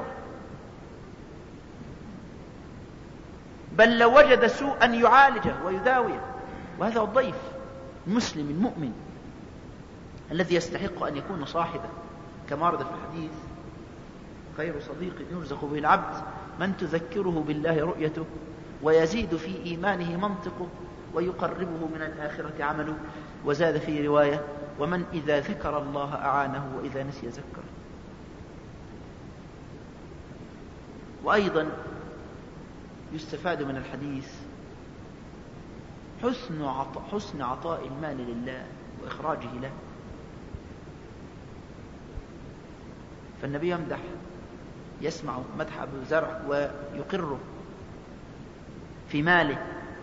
بل لو وجد سوءا يعالجه ويداويه. وهذا هو الضيف المسلم المؤمن الذي يستحق أن يكون صاحبه، كما ورد في الحديث: خير صديق يرزق به العبد من تذكره بالله رؤيته، ويزيد في إيمانه منطقه، ويقربه من الآخرة عمله. وزاد في رواية: ومن إذا ذكر الله أعانه، وإذا نسي ذكره. وأيضا يستفاد من الحديث حسن عطاء المال لله وإخراجه له. فالنبي يمدح، يسمع مدح أبو زرع ويقره في ماله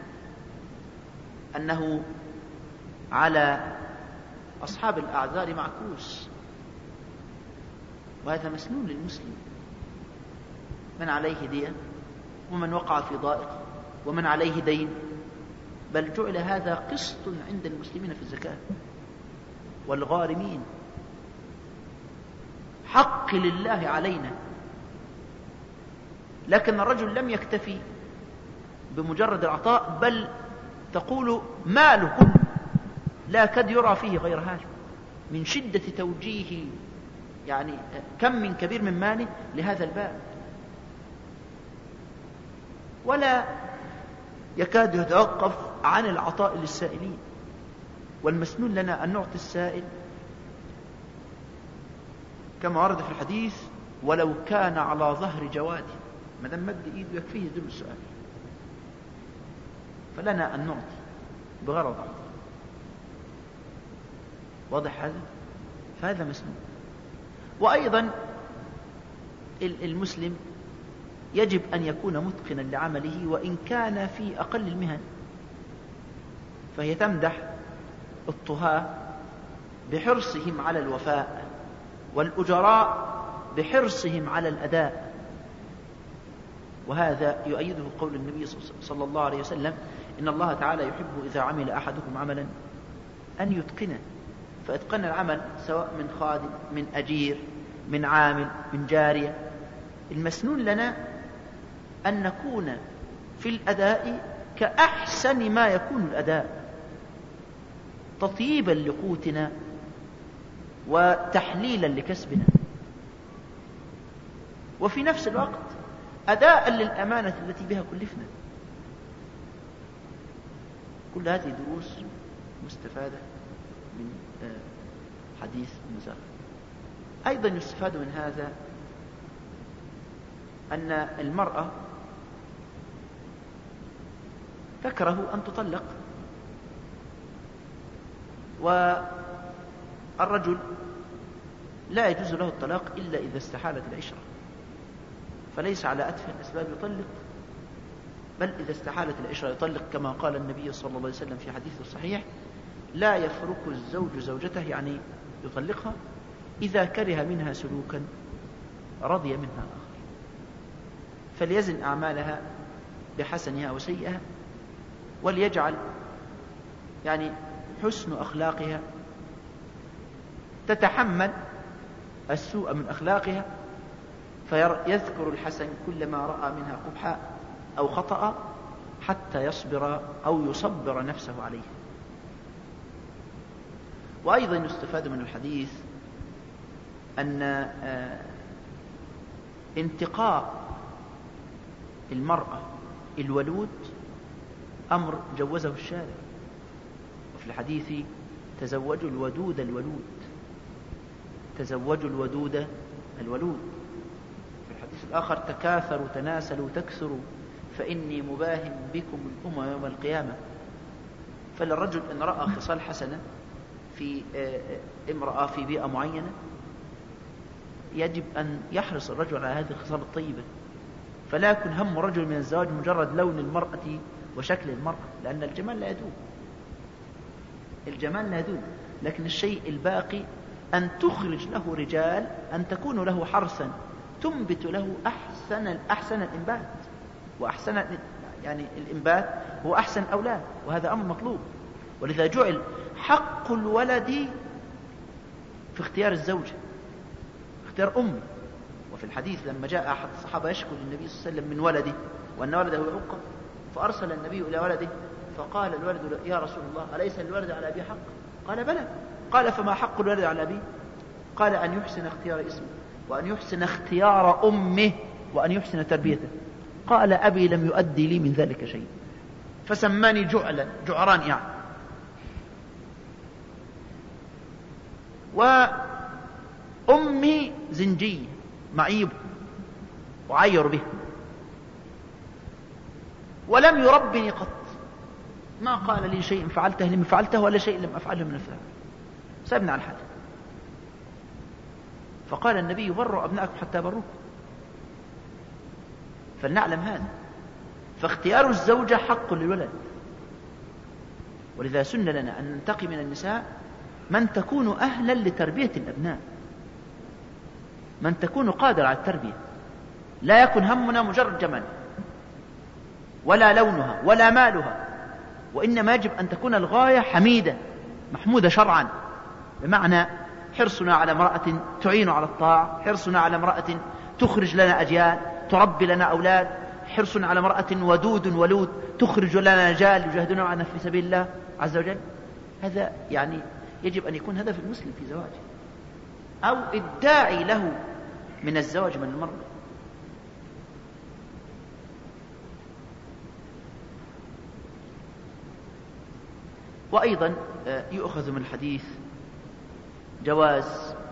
أنه على أصحاب الأعذار معكوس، وهذا مسنون للمسلم. من عليه دية، ومن وقع في ضائق، ومن عليه دين، بل جعل هذا قسط عند المسلمين في الزكاة والغارمين، حق لله علينا. لكن الرجل لم يكتفي بمجرد العطاء، بل تقول ماله كله لا كد يرى فيه غير هذا، من شدة توجيه كم من كبير من ماله لهذا الباب، ولا يكاد يتوقف عن العطاء للسائلين. والمسنون لنا أن نعطي السائل كما ورد في الحديث: ولو كان على ظهر جواده، ما دام مد ايده يكفيه ذل السؤال. فلنا أن نعطي بغرض عطاء. واضح هذا؟ فهذا مسنون. وأيضا المسلم يجب أن يكون متقنا لعمله، وإن كان في أقل المهن. فهي تمدح الطهاة بحرصهم على الوفاء، والأجراء بحرصهم على الأداء. وهذا يؤيده قول النبي صلى الله عليه وسلم: إن الله تعالى يحب إذا عمل أحدكم عملا أن يتقنه. فإتقان العمل سواء من خادم، من أجير، من عامل، من جارية. المسنون لنا أن نكون في الأداء كأحسن ما يكون الأداء، تطييبا لقوتنا وتحليلا لكسبنا، وفي نفس الوقت أداء للأمانة التي بها كلفنا. كل هذه دروس مستفادة من حديث المزار. أيضا يستفاد من هذا أن المرأة تكره أن تطلق، والرجل لا يجوز له الطلاق إلا إذا استحالت العشرة، فليس على أتفه الأسباب يطلق بل إذا استحالت العشرة يطلق، كما قال النبي صلى الله عليه وسلم في حديثه الصحيح: لا يفرق الزوج زوجته، يعني يطلقها، إذا كره منها سلوكا رضي منها آخر، فليزن أعمالها بحسنها وسيئها، وليجعل يعني حسن أخلاقها تتحمل السوء من أخلاقها، فيذكر الحسن كلما رأى منها قبحا أو خطأ حتى يصبر أو يصبر نفسه عليه. وأيضا يستفاد من الحديث أن انتقاء المرأة الولود أمر جوزه الشارع، وفي الحديث: تزوجوا الودود الولود، تزوجوا الودود الولود. في الحديث الآخر: تكاثروا تناسلوا تكثروا فإني مباهم بكم الأمم يوم القيامة. فللرجل إن رأى خصال حسنة في امرأة في بيئة معينة، يجب أن يحرص الرجل على هذه الخصال الطيبة، فلا يكن هم رجل من الزواج مجرد لون المرأة وشكل المرأة، لأن الجمال لا يدوم، الجمال لا يدوم، لكن الشيء الباقي أن تخرج له رجال، أن تكون له حرثا تنبت له أحسن الإنبات، وأحسن يعني الإنبات هو أحسن أولاد، وهذا أمر مطلوب. ولذا جعل حق الولد في اختيار الزوجة، اختيار أمه. وفي الحديث لما جاء أحد الصحابة يشكو للنبي صلى الله عليه وسلم من ولده وأن ولده يعق، فأرسل النبي إلى ولده فقال الولد: يا رسول الله، أليس الولد على أبي حق؟ قال: بلى. قال: فما حق الولد على أبيه؟ قال: أن يحسن اختيار اسمه، وأن يحسن اختيار أمه، وأن يحسن تربيته. قال: أبي لم يؤدي لي من ذلك شيء، فسماني جعران يعني. وأمي زنجية معيب وعير به، ولم يربني قط، ما قال لي شيء فعلته لم فعلته ولا شيء لم أفعله من الفعل، سابني على الحال. فقال النبي: بروا أبنائكم حتى بروكم. فلنعلم هذا. فاختيار الزوجة حق للولد، ولذا سن لنا أن ننتقي من النساء من تكون أهلا لتربية الأبناء، من تكون قادرة على التربية، لا يكن همنا مجرد جمال ولا لونها ولا مالها، وإنما يجب أن تكون الغاية حميدة محمودة شرعا، بمعنى حرصنا على امرأة تعين على الطاعة، حرصنا على امرأة تخرج لنا أجيال تربي لنا أولاد، حرصنا على امرأة ودود ولود تخرج لنا رجال يجاهدون معنا في سبيل الله عز وجل. هذا يعني يجب أن يكون هدف المسلم في زواجه، أو الداعي له من الزواج من المرأة. وأيضا يؤخذ من الحديث جواز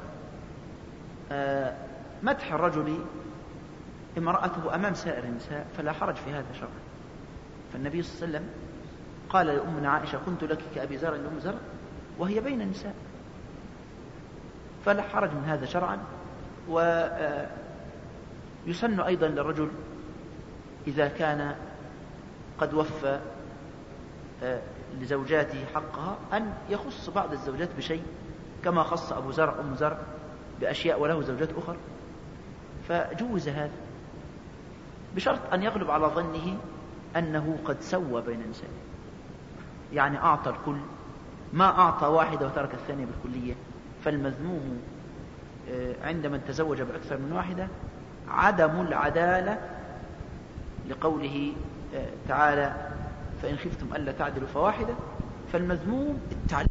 مدح الرجل امرأته أمام سائر النساء، فلا حرج في هذا شرعا. فالنبي صلى الله عليه وسلم قال لأمنا عائشة: كنت لك كأبي زرع لأم زرع، وهي بين النساء، فلا حرج من هذا شرعا. ويسن أيضا للرجل إذا كان قد وفى لزوجاته حقها أن يخص بعض الزوجات بشيء، كما خص أبو زرع أم زرع بأشياء وله زوجات أخرى، فجوز هذا بشرط أن يغلب على ظنه أنه قد سوى بين النساء، يعني أعطى الكل، ما أعطى واحدة وترك الثانية بالكلية. فالمذموم عند من تزوج بأكثر من واحدة عدم العدالة، لقوله تعالى: فإن خفتم ألا تعدلوا فواحدة. فالمذموم التعليل